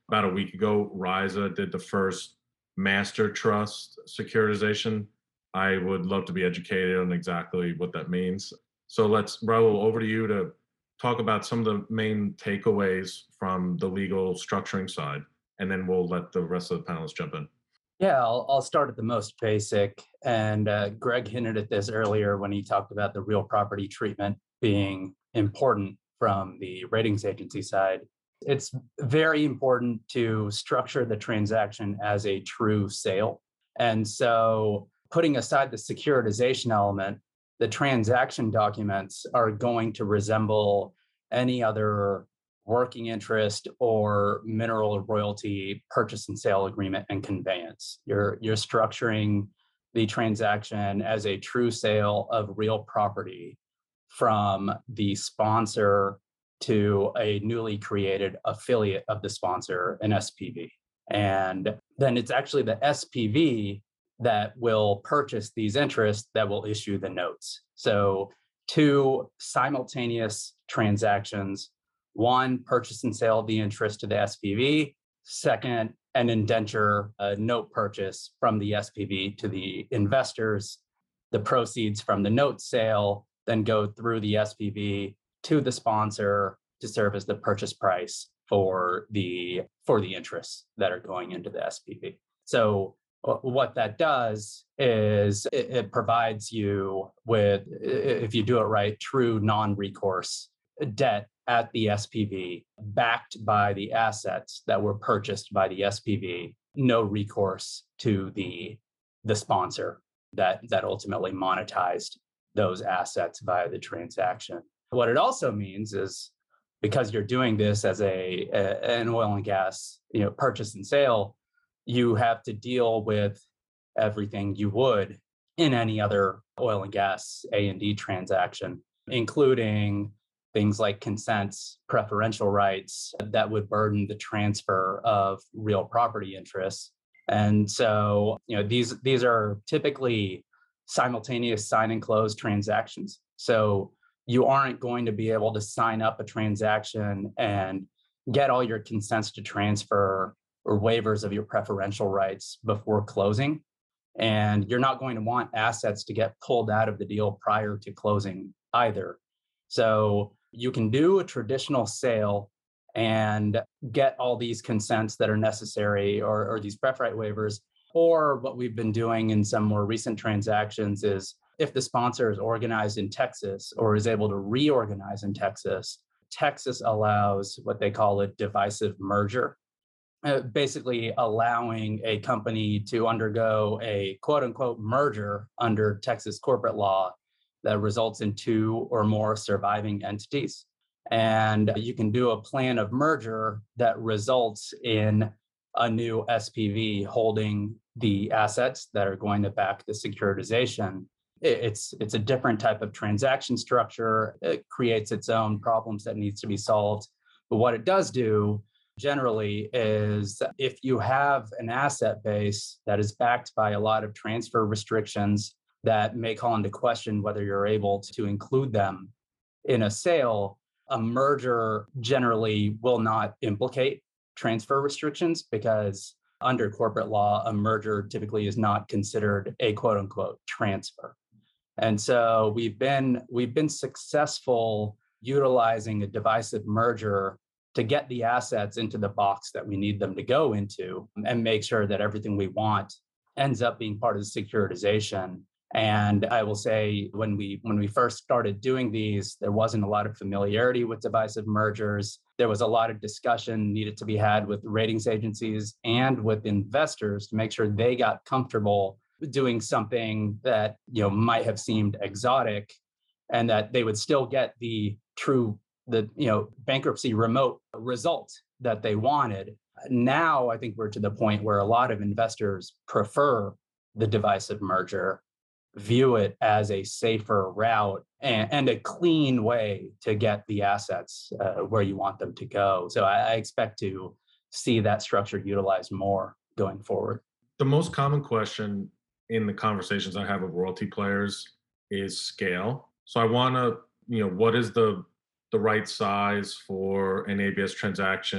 about a week ago, Ryza did the first master trust securitization. I would love to be educated on exactly what that means. So let's, Raul, over to you to talk about some of the main takeaways from the legal structuring side, and then we'll let the rest of the panelists jump in. Yeah, I'll, I'll start at the most basic. And uh, Greg hinted at this earlier when he talked about the real property treatment being important from the ratings agency side. It's very important to structure the transaction as a true sale. And so putting aside the securitization element, the transaction documents are going to resemble any other working interest or mineral royalty purchase and sale agreement and conveyance. You're, you're structuring the transaction as a true sale of real property from the sponsor to a newly created affiliate of the sponsor, an S P V. And then it's actually the S P V that will purchase these interests that will issue the notes. So two simultaneous transactions: one, purchase and sale of the interest to the S P V; second, an indenture, a note purchase from the S P V to the investors. The proceeds from the note sale then go through the S P V to the sponsor to serve as the purchase price for the for the interests that are going into the S P V. So what that does is it, it provides you with, if you do it right, true non-recourse debt at the S P V, backed by the assets that were purchased by the S P V, no recourse to the, the sponsor that, that ultimately monetized those assets via the transaction. What it also means is, because you're doing this as a, a an oil and gas, you know, purchase and sale, you have to deal with everything you would in any other oil and gas A and D transaction, including things like consents, preferential rights that would burden the transfer of real property interests. And so, you know, these these are typically simultaneous sign and close transactions. So you aren't going to be able to sign up a transaction and get all your consents to transfer or waivers of your preferential rights before closing. And you're not going to want assets to get pulled out of the deal prior to closing either. So you can do a traditional sale and get all these consents that are necessary, or, or these pref right waivers. Or what we've been doing in some more recent transactions is, if the sponsor is organized in Texas or is able to reorganize in Texas, Texas allows what they call a divisive merger, uh, basically allowing a company to undergo a quote unquote merger under Texas corporate law that results in two or more surviving entities. And you can do a plan of merger that results in a new S P V holding the assets that are going to back the securitization. It's, it's a different type of transaction structure. It creates its own problems that needs to be solved. But what it does do generally is, if you have an asset base that is backed by a lot of transfer restrictions that may call into question whether you're able to include them in a sale, a merger generally will not implicate transfer restrictions, because under corporate law, a merger typically is not considered a quote unquote transfer. And so we've been we've been successful utilizing a divisive merger to get the assets into the box that we need them to go into, and make sure that everything we want ends up being part of the securitization. And I will say, when we when we first started doing these, there wasn't a lot of familiarity with divisive mergers. There was a lot of discussion needed to be had with ratings agencies and with investors to make sure they got comfortable doing something that, you know, might have seemed exotic, and that they would still get the true, the, you know, bankruptcy remote result that they wanted. Now, I think we're to the point where a lot of investors prefer the divisive merger, view it as a safer route and, and a clean way to get the assets uh, where you want them to go. So I, I expect to see that structure utilized more going forward. The most common question in the conversations I have with royalty players is scale. So I want to, you know, what is the the right size for an A B S transaction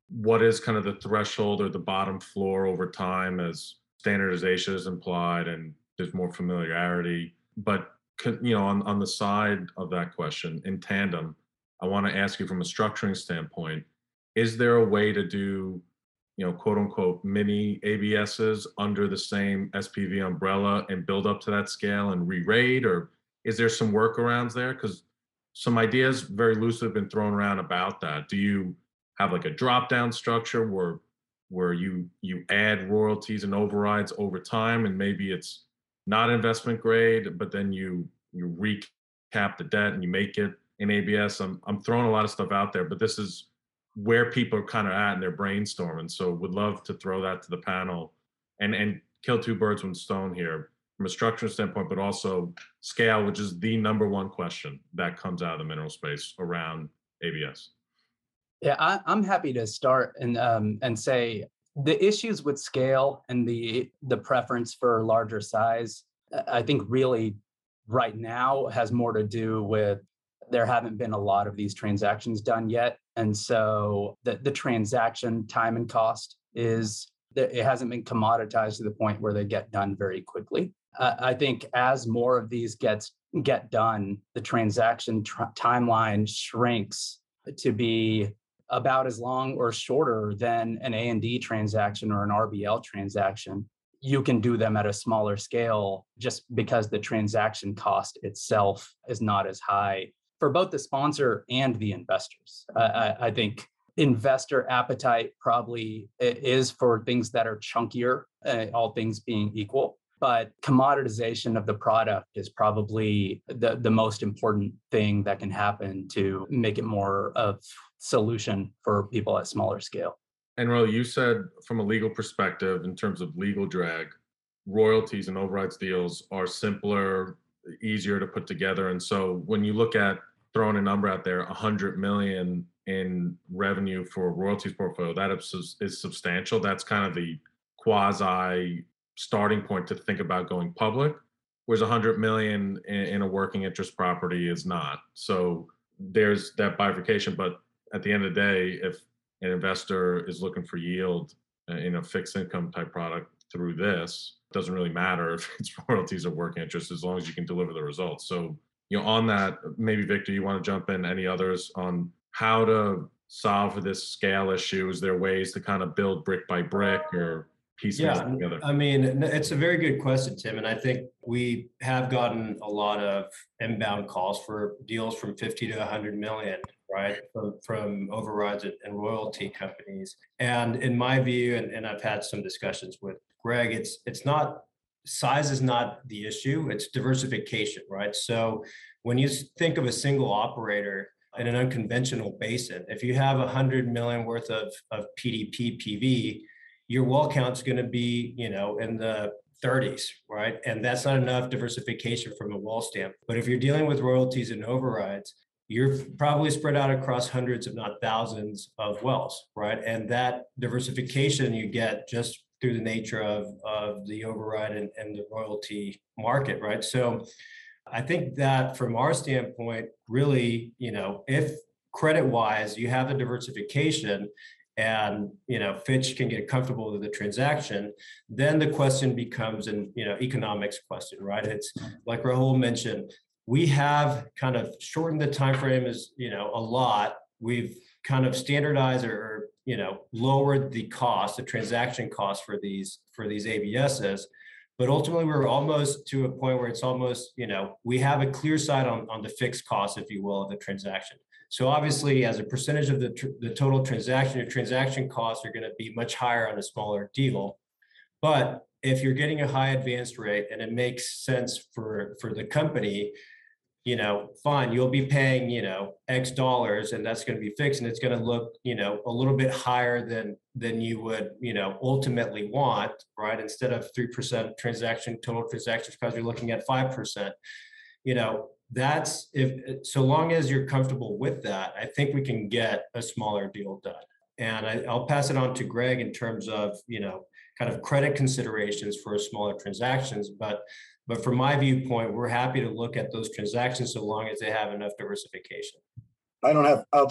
what is kind of the threshold or the bottom floor over time as standardization is implied and there's more familiarity. But, you know, on, on the side of that question, in tandem, I want to ask you from a structuring standpoint, is there a way to do, you know, quote unquote, mini A B Ss under the same S P V umbrella and build up to that scale and re-rate? Or is there some workarounds there? Because some ideas very loosely have been thrown around about that. Do you have like a drop-down structure where where you you add royalties and overrides over time, and maybe it's not investment grade, but then you you recap the debt and you make it an A B S? I'm I'm throwing a lot of stuff out there, but this is where people are kind of at in their brainstorming. So would love to throw that to the panel and and kill two birds with one stone here from a structural standpoint, but also scale, which is the number one question that comes out of the mineral space around A B S. Yeah, I, I'm happy to start and um, and say the issues with scale and the the preference for larger size, I think really right now has more to do with there haven't been a lot of these transactions done yet. And so the, the transaction time and cost is, it hasn't been commoditized to the point where they get done very quickly. Uh, I think as more of these gets get done, the transaction tr- timeline shrinks to be about as long or shorter than an A and D transaction or an R B L transaction. You can do them at a smaller scale just because the transaction cost itself is not as high for both the sponsor and the investors. Uh, I, I think investor appetite probably is for things that are chunkier, uh, all things being equal. But commoditization of the product is probably the, the most important thing that can happen to make it more of solution for people at smaller scale. And Ro, you said from a legal perspective, in terms of legal drag, royalties and overrides deals are simpler, easier to put together. And so when you look at throwing a number out there, one hundred million in revenue for a royalties portfolio, that is, is substantial. That's kind of the quasi starting point to think about going public, whereas one hundred million in, in a working interest property is not. So there's that bifurcation. But at the end of the day, if an investor is looking for yield in a fixed income type product through this, it doesn't really matter if it's royalties or working interest as long as you can deliver the results. So, you know, on that, maybe Victor, you want to jump in, any others on how to solve for this scale issue? Is there ways to kind of build brick by brick or piece Yeah, things together? I mean, it's a very good question, Tim. And I think we have gotten a lot of inbound calls for deals from fifty to one hundred million, right? From, from overrides and, and royalty companies. And in my view, and, and I've had some discussions with Greg, it's it's not, size is not the issue, it's diversification, right? So when you think of a single operator in an unconventional basin, if you have one hundred million worth of, of P D P P V, your well count's going to be, you know, in the thirties, right? And that's not enough diversification from a well standpoint. But if you're dealing with royalties and overrides, you're probably spread out across hundreds, if not thousands of wells, right? And that diversification you get just through the nature of, of the override and, and the royalty market, right? So I think that from our standpoint, really, you know, if credit-wise, you have the diversification, and, you know, Fitch can get comfortable with the transaction, then the question becomes an, you know, economics question, right? It's like Rahul mentioned, we have kind of shortened the time frame is, you know, a lot. We've kind of standardized or, or, you know, lowered the cost, the transaction cost for these for these A B Ss. But ultimately, we're almost to a point where it's almost, you know, we have a clear sight on, on the fixed cost, if you will, of the transaction. So obviously, as a percentage of the, tr- the total transaction, your transaction costs are going to be much higher on a smaller deal. But if you're getting a high advance rate and it makes sense for, for the company, you know, fine, you'll be paying, you know, X dollars, and that's going to be fixed, and it's going to look, you know, a little bit higher than than you would, you know, ultimately want, right? Instead of three percent transaction, total transactions cost, you're looking at five percent. You know, that's if so long as you're comfortable with that, I think we can get a smaller deal done. And I, I'll pass it on to Greg in terms of, you know, kind of credit considerations for smaller transactions. But but from my viewpoint, we're happy to look at those transactions so long as they have enough diversification. I don't have, I'll just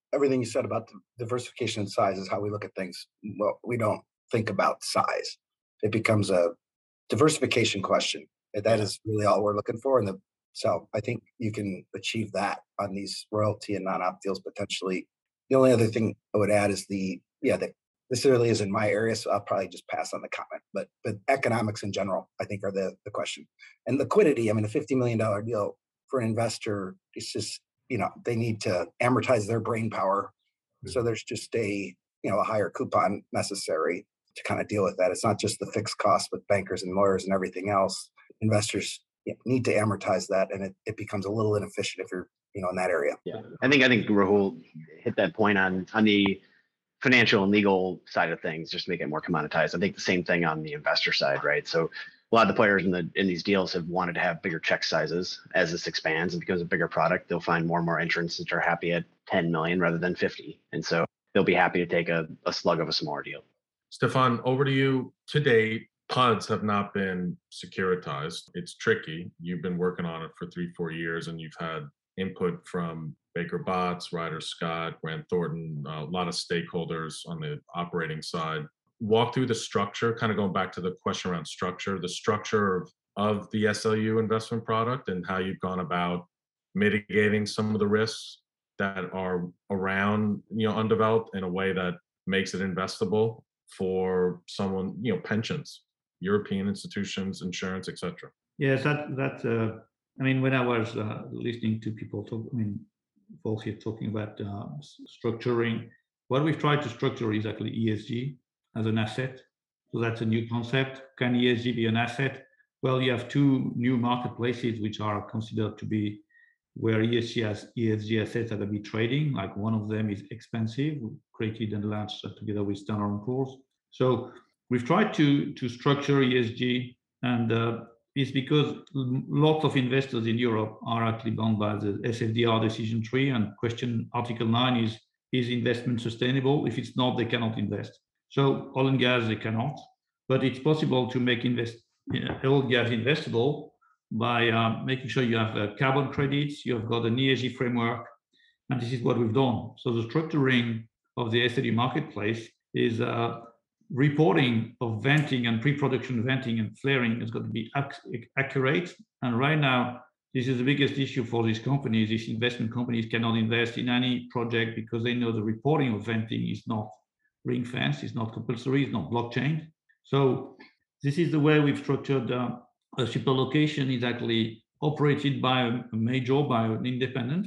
everything you said about the diversification and size is how we look at things. Well, we don't think about size. It becomes a diversification question. That is really all we're looking for. And the, so I think you can achieve that on these royalty and non-op deals potentially. The only other thing I would add is the, yeah, the, this really is in my area, so I'll probably just pass on the comment. But but economics in general, I think, are the, the question. And liquidity, I mean, a fifty million dollars deal for an investor, it's just, you know, they need to amortize their brain power. Mm-hmm. So there's just a, you know, a higher coupon necessary to kind of deal with that. It's not just the fixed cost with bankers and lawyers and everything else. Investors need to amortize that, and it, it becomes a little inefficient if you're, you know, in that area. Yeah, I think I think Rahul hit that point on on the financial and legal side of things, just to make it more commoditized. I think the same thing on the investor side, right? So a lot of the players in the in these deals have wanted to have bigger check sizes. As this expands and becomes a bigger product, they'll find more and more entrants that are happy at ten million rather than fifty, and so they'll be happy to take a, a slug of a smaller deal. Stefan, over to you. To date, P U Ds have not been securitized. It's tricky. You've been working on it for three, four years, and you've had input from Baker Botts, Ryder Scott, Grant Thornton, a lot of stakeholders on the operating side. Walk through the structure, kind of going back to the question around structure, the structure of, of the S L U investment product and how you've gone about mitigating some of the risks that are around, you know, undeveloped in a way that makes it investable for someone, you know, pensions, European institutions, insurance, et cetera. Yes, that, that uh, I mean, when I was uh, listening to people talk, I mean, folks here talking about uh, structuring, what we've tried to structure is actually E S G as an asset. So that's a new concept. Can E S G be an asset? Well, you have two new marketplaces which are considered to be where E S G has E S G assets that will be trading. Like one of them is Expansive, created and launched together with Standard and Poor's. So we've tried to to structure E S G, and uh, it's because lots of investors in Europe are actually bound by the S F D R decision tree and question Article nine is, is investment sustainable? If it's not, they cannot invest. So oil and gas, they cannot, but it's possible to make invest you know, oil and gas investable by uh, making sure you have uh, carbon credits, you've got an E S G framework, and this is what we've done. So the structuring of the S L U marketplace is uh, reporting of venting and pre-production venting and flaring is going to be ac- accurate. And right now, this is the biggest issue for these companies. These investment companies cannot invest in any project because they know the reporting of venting is not ring-fenced, it's not compulsory, it's not blockchain. So this is the way we've structured uh, a super location is actually operated by a major, by an independent,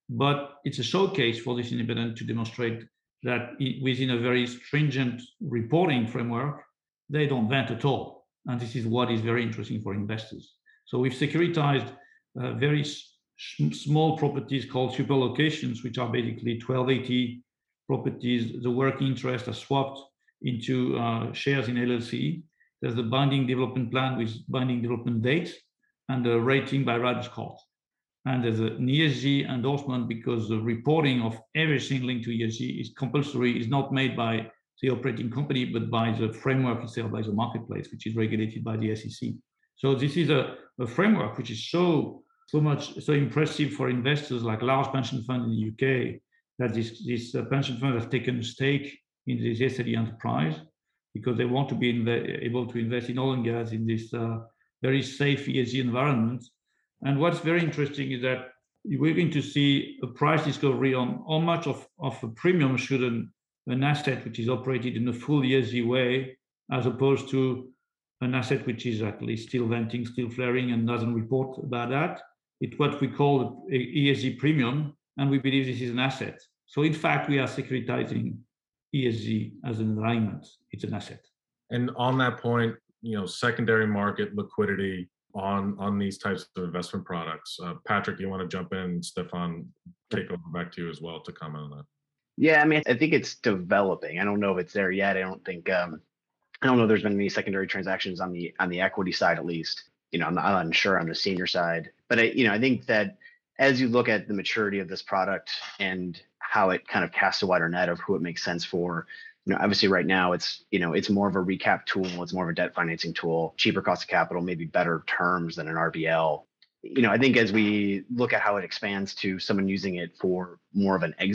but it's a showcase for this independent to demonstrate that within a very stringent reporting framework, they don't vent at all. And this is what is very interesting for investors. So we've securitized uh, very s- small properties called super locations, which are basically twelve eighty properties. The working interest are swapped into uh, shares in L L C. There's a binding development plan with binding development dates and a rating by Ryder Scott. And there's an E S G endorsement because the reporting of everything linked to E S G is compulsory, is not made by the operating company, but by the framework itself, by the marketplace, which is regulated by the S E C. So this is a, a framework which is so, so much, so impressive for investors like large pension fund in the U K, that this, this uh, pension fund has taken a stake in this S L U enterprise because they want to be inve- able to invest in oil and gas in this uh, very safe E S G environment. And what's very interesting is that we're going to see a price discovery on how much of, of a premium should an, an asset which is operated in a full E S G way, as opposed to an asset which is actually still venting, still flaring, and doesn't report about that. It's what we call a E S G premium, and we believe this is an asset. So in fact, we are securitizing E S G as an alignment. It's an asset. And on that point, you know, secondary market liquidity on on these types of investment products. Uh, Patrick, you want to jump in? Stefan, take over back to you as well to comment on that. Yeah, I mean, I think it's developing. I don't know if it's there yet. I don't think um, I don't know if there's been any secondary transactions on the on the equity side, at least. You know, I'm not I'm unsure on the senior side, but I, you know, I think that as you look at the maturity of this product and how it kind of casts a wider net of who it makes sense for. You know, obviously right now it's, you know, it's more of a recap tool. It's more of a debt financing tool, cheaper cost of capital, maybe better terms than an R B L. You know, I think as we look at how it expands to someone using it for more of an exit,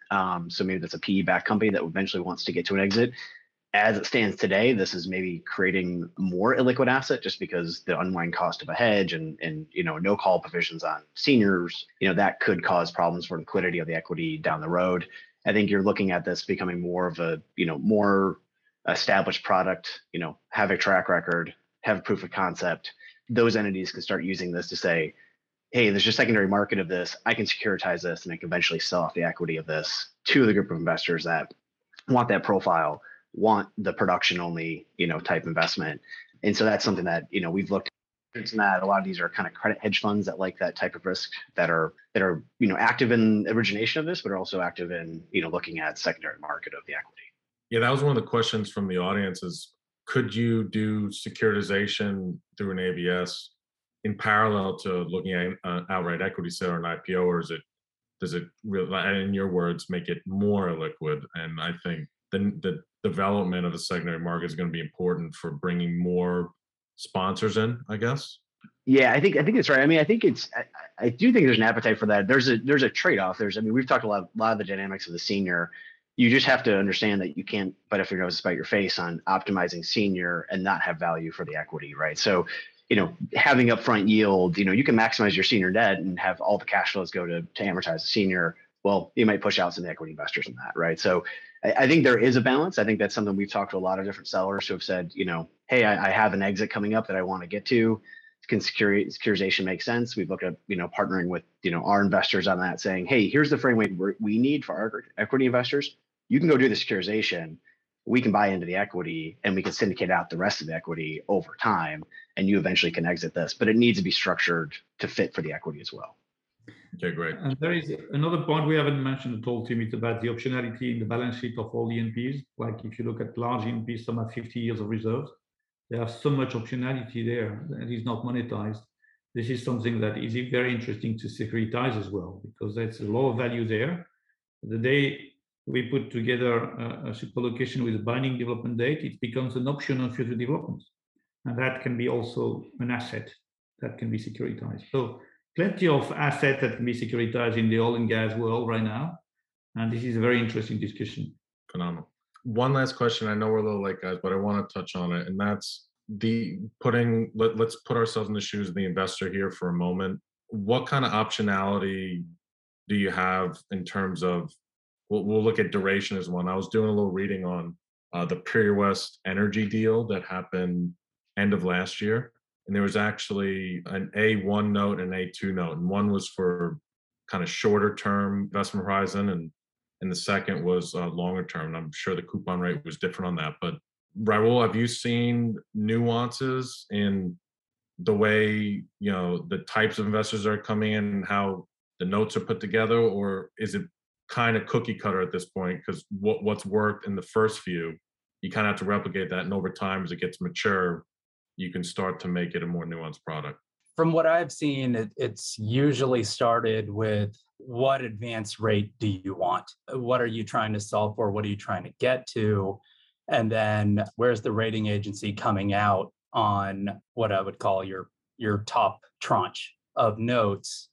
Um, so maybe that's a P E-backed company that eventually wants to get to an exit. As it stands today, this is maybe creating more illiquid asset just because the unwind cost of a hedge and and you know no call provisions on seniors, you know that could cause problems for liquidity of the equity down the road. I think you're looking at this becoming more of a you know more established product, you know have a track record, have proof of concept. Those entities can start using this to say, hey, there's a secondary market of this. I can securitize this and I can eventually sell off the equity of this to the group of investors that want that profile, want the production only, you know, type investment. And so that's something that, you know, we've looked at that. A lot of these are kind of credit hedge funds that like that type of risk that are, that are, you know, active in origination of this, but are also active in, you know, looking at secondary market of the equity. Yeah, that was one of the questions from the audience is, could you do securitization through an A B S in parallel to looking at an outright equity sale or an I P O, or is it, does it really, in your words, make it more liquid? And I think the, the development of the secondary market is going to be important for bringing more sponsors in, I guess. Yeah, I think I think it's right. I mean, I think it's I, I do think there's an appetite for that. There's a there's a trade-off. There's I mean, we've talked a lot, a lot of the dynamics of the senior. You just have to understand that you can't bite off your nose, spite your face on optimizing senior and not have value for the equity, right? So, you know, having upfront yield, you know, you can maximize your senior debt and have all the cash flows go to to amortize the senior. Well, you might push out some of the equity investors in that, right? So I, I think there is a balance. I think that's something we've talked to a lot of different sellers who have said, you know, hey, I, I have an exit coming up that I want to get to. Can security, securitization make sense? We've looked at, you know, partnering with, you know, our investors on that, saying, hey, here's the framework we need for our equity investors. You can go do the securitization. We can buy into the equity and we can syndicate out the rest of the equity over time. And you eventually can exit this, but it needs to be structured to fit for the equity as well. Okay, great. And there is another point we haven't mentioned at all, Tim. It's about the optionality in the balance sheet of all the N Ps. Like if you look at large N Ps, some have fifty years of reserves. They have so much optionality there that is not monetized. This is something that is very interesting to securitize as well, because there's a lot of value there. The day we put together a, a super location with a binding development date, it becomes an option on future development. And that can be also an asset that can be securitized. So plenty of assets that can be securitized in the oil and gas world right now. And this is a very interesting discussion. Phenomenal. One last question. I know we're a little late, guys, but I want to touch on it. And that's the putting, let, let's put ourselves in the shoes of the investor here for a moment. What kind of optionality do you have in terms of, we'll, we'll look at duration as one. I was doing a little reading on uh, the Pure West Energy deal that happened end of last year. And there was actually an A one note and A two note. And one was for kind of shorter term investment horizon, and and the second was uh, longer term. And I'm sure the coupon rate was different on that. But Raul, have you seen nuances in the way, you know, the types of investors are coming in and how the notes are put together? Or is it kind of cookie cutter at this point? Because what, what's worked in the first few, you kind of have to replicate that. And over time, as it gets mature, you can start to make it a more nuanced product. From what I've seen, it, it's usually started with, what advance rate do you want? What are you trying to solve for? What are you trying to get to? And then where's the rating agency coming out on what I would call your, your top tranche of notes?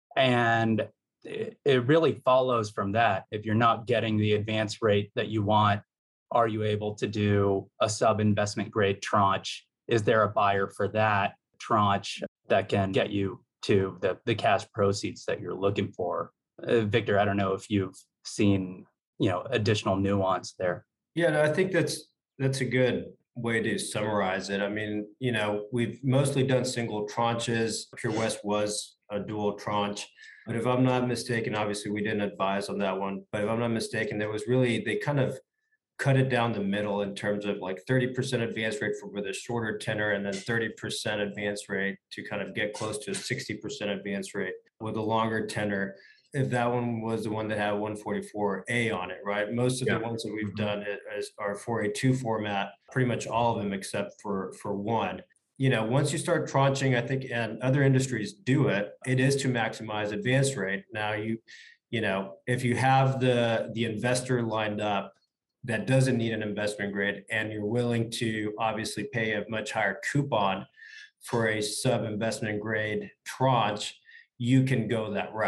And it, it really follows from that. If you're not getting the advance rate that you want, are you able to do a sub-investment grade tranche? Is there a buyer for that tranche that can get you to the, the cash proceeds that you're looking for? Uh, Victor, I don't know if you've seen, you know, additional nuance there. Yeah, no, I think that's that's a good way to summarize it. I mean, you know, we've mostly done single tranches. Pure West was a dual tranche. But if I'm not mistaken, obviously we didn't advise on that one. But if I'm not mistaken, there was really, they kind of cut it down the middle in terms of like thirty percent advance rate for with a shorter tenor, and then thirty percent advance rate to kind of get close to a sixty percent advance rate with a longer tenor. If that one was the one that had one forty-four A on it, right? Most of yeah. the ones that we've done is, are four A two format, pretty much all of them except for, for one. You know, once you start tranching, I think, and other industries do it, it is to maximize advance rate. Now, you, you know, if you have the, the investor lined up that doesn't need an investment grade, and you're willing to obviously pay a much higher coupon for a sub investment grade tranche, you can go that route.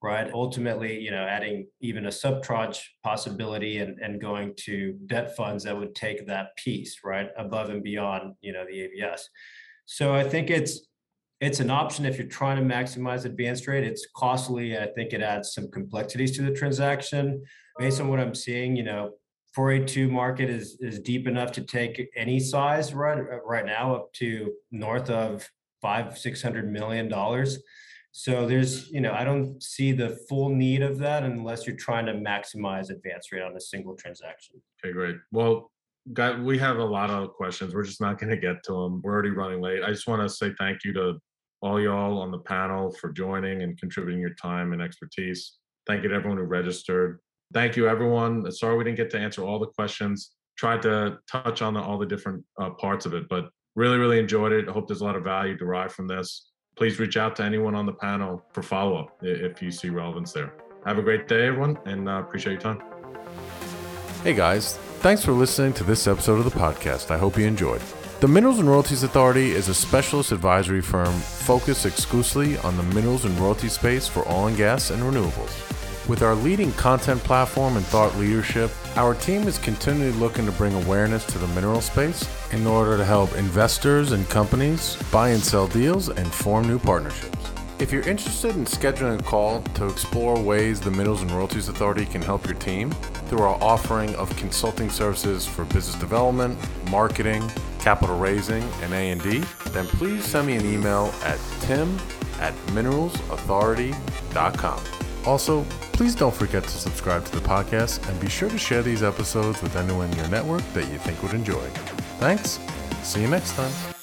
right? Ultimately, you know, adding even a sub-tranche possibility and, and going to debt funds that would take that piece, right, above and beyond, you know, the A B S. So I think it's it's an option if you're trying to maximize advance rate. It's costly. I think it adds some complexities to the transaction. Based on what I'm seeing, you know, four eighty-two market is is deep enough to take any size right right now up to north of five six hundred million dollars. So there's, you know, I don't see the full need of that unless you're trying to maximize advance rate on a single transaction. Okay, great. Well, guys, we have a lot of questions. We're just not going to get to them. We're already running late. I just want to say thank you to all y'all on the panel for joining and contributing your time and expertise. Thank you to everyone who registered. Thank you, everyone. Sorry we didn't get to answer all the questions. Tried to touch on the, all the different uh, parts of it, but really, really enjoyed it. I hope there's a lot of value derived from this. Please reach out to anyone on the panel for follow-up if you see relevance there. Have a great day, everyone, and uh, appreciate your time. Hey guys, thanks for listening to this episode of the podcast. I hope you enjoyed. The Minerals and Royalties Authority is a specialist advisory firm focused exclusively on the minerals and royalty space for oil and gas and renewables. With our leading content platform and thought leadership, our team is continually looking to bring awareness to the mineral space in order to help investors and companies buy and sell deals and form new partnerships. If you're interested in scheduling a call to explore ways the Minerals and Royalties Authority can help your team through our offering of consulting services for business development, marketing, capital raising, and A and D, then please send me an email at tim at minerals authority dot com. Also, please don't forget to subscribe to the podcast and be sure to share these episodes with anyone in your network that you think would enjoy. Thanks. See you next time.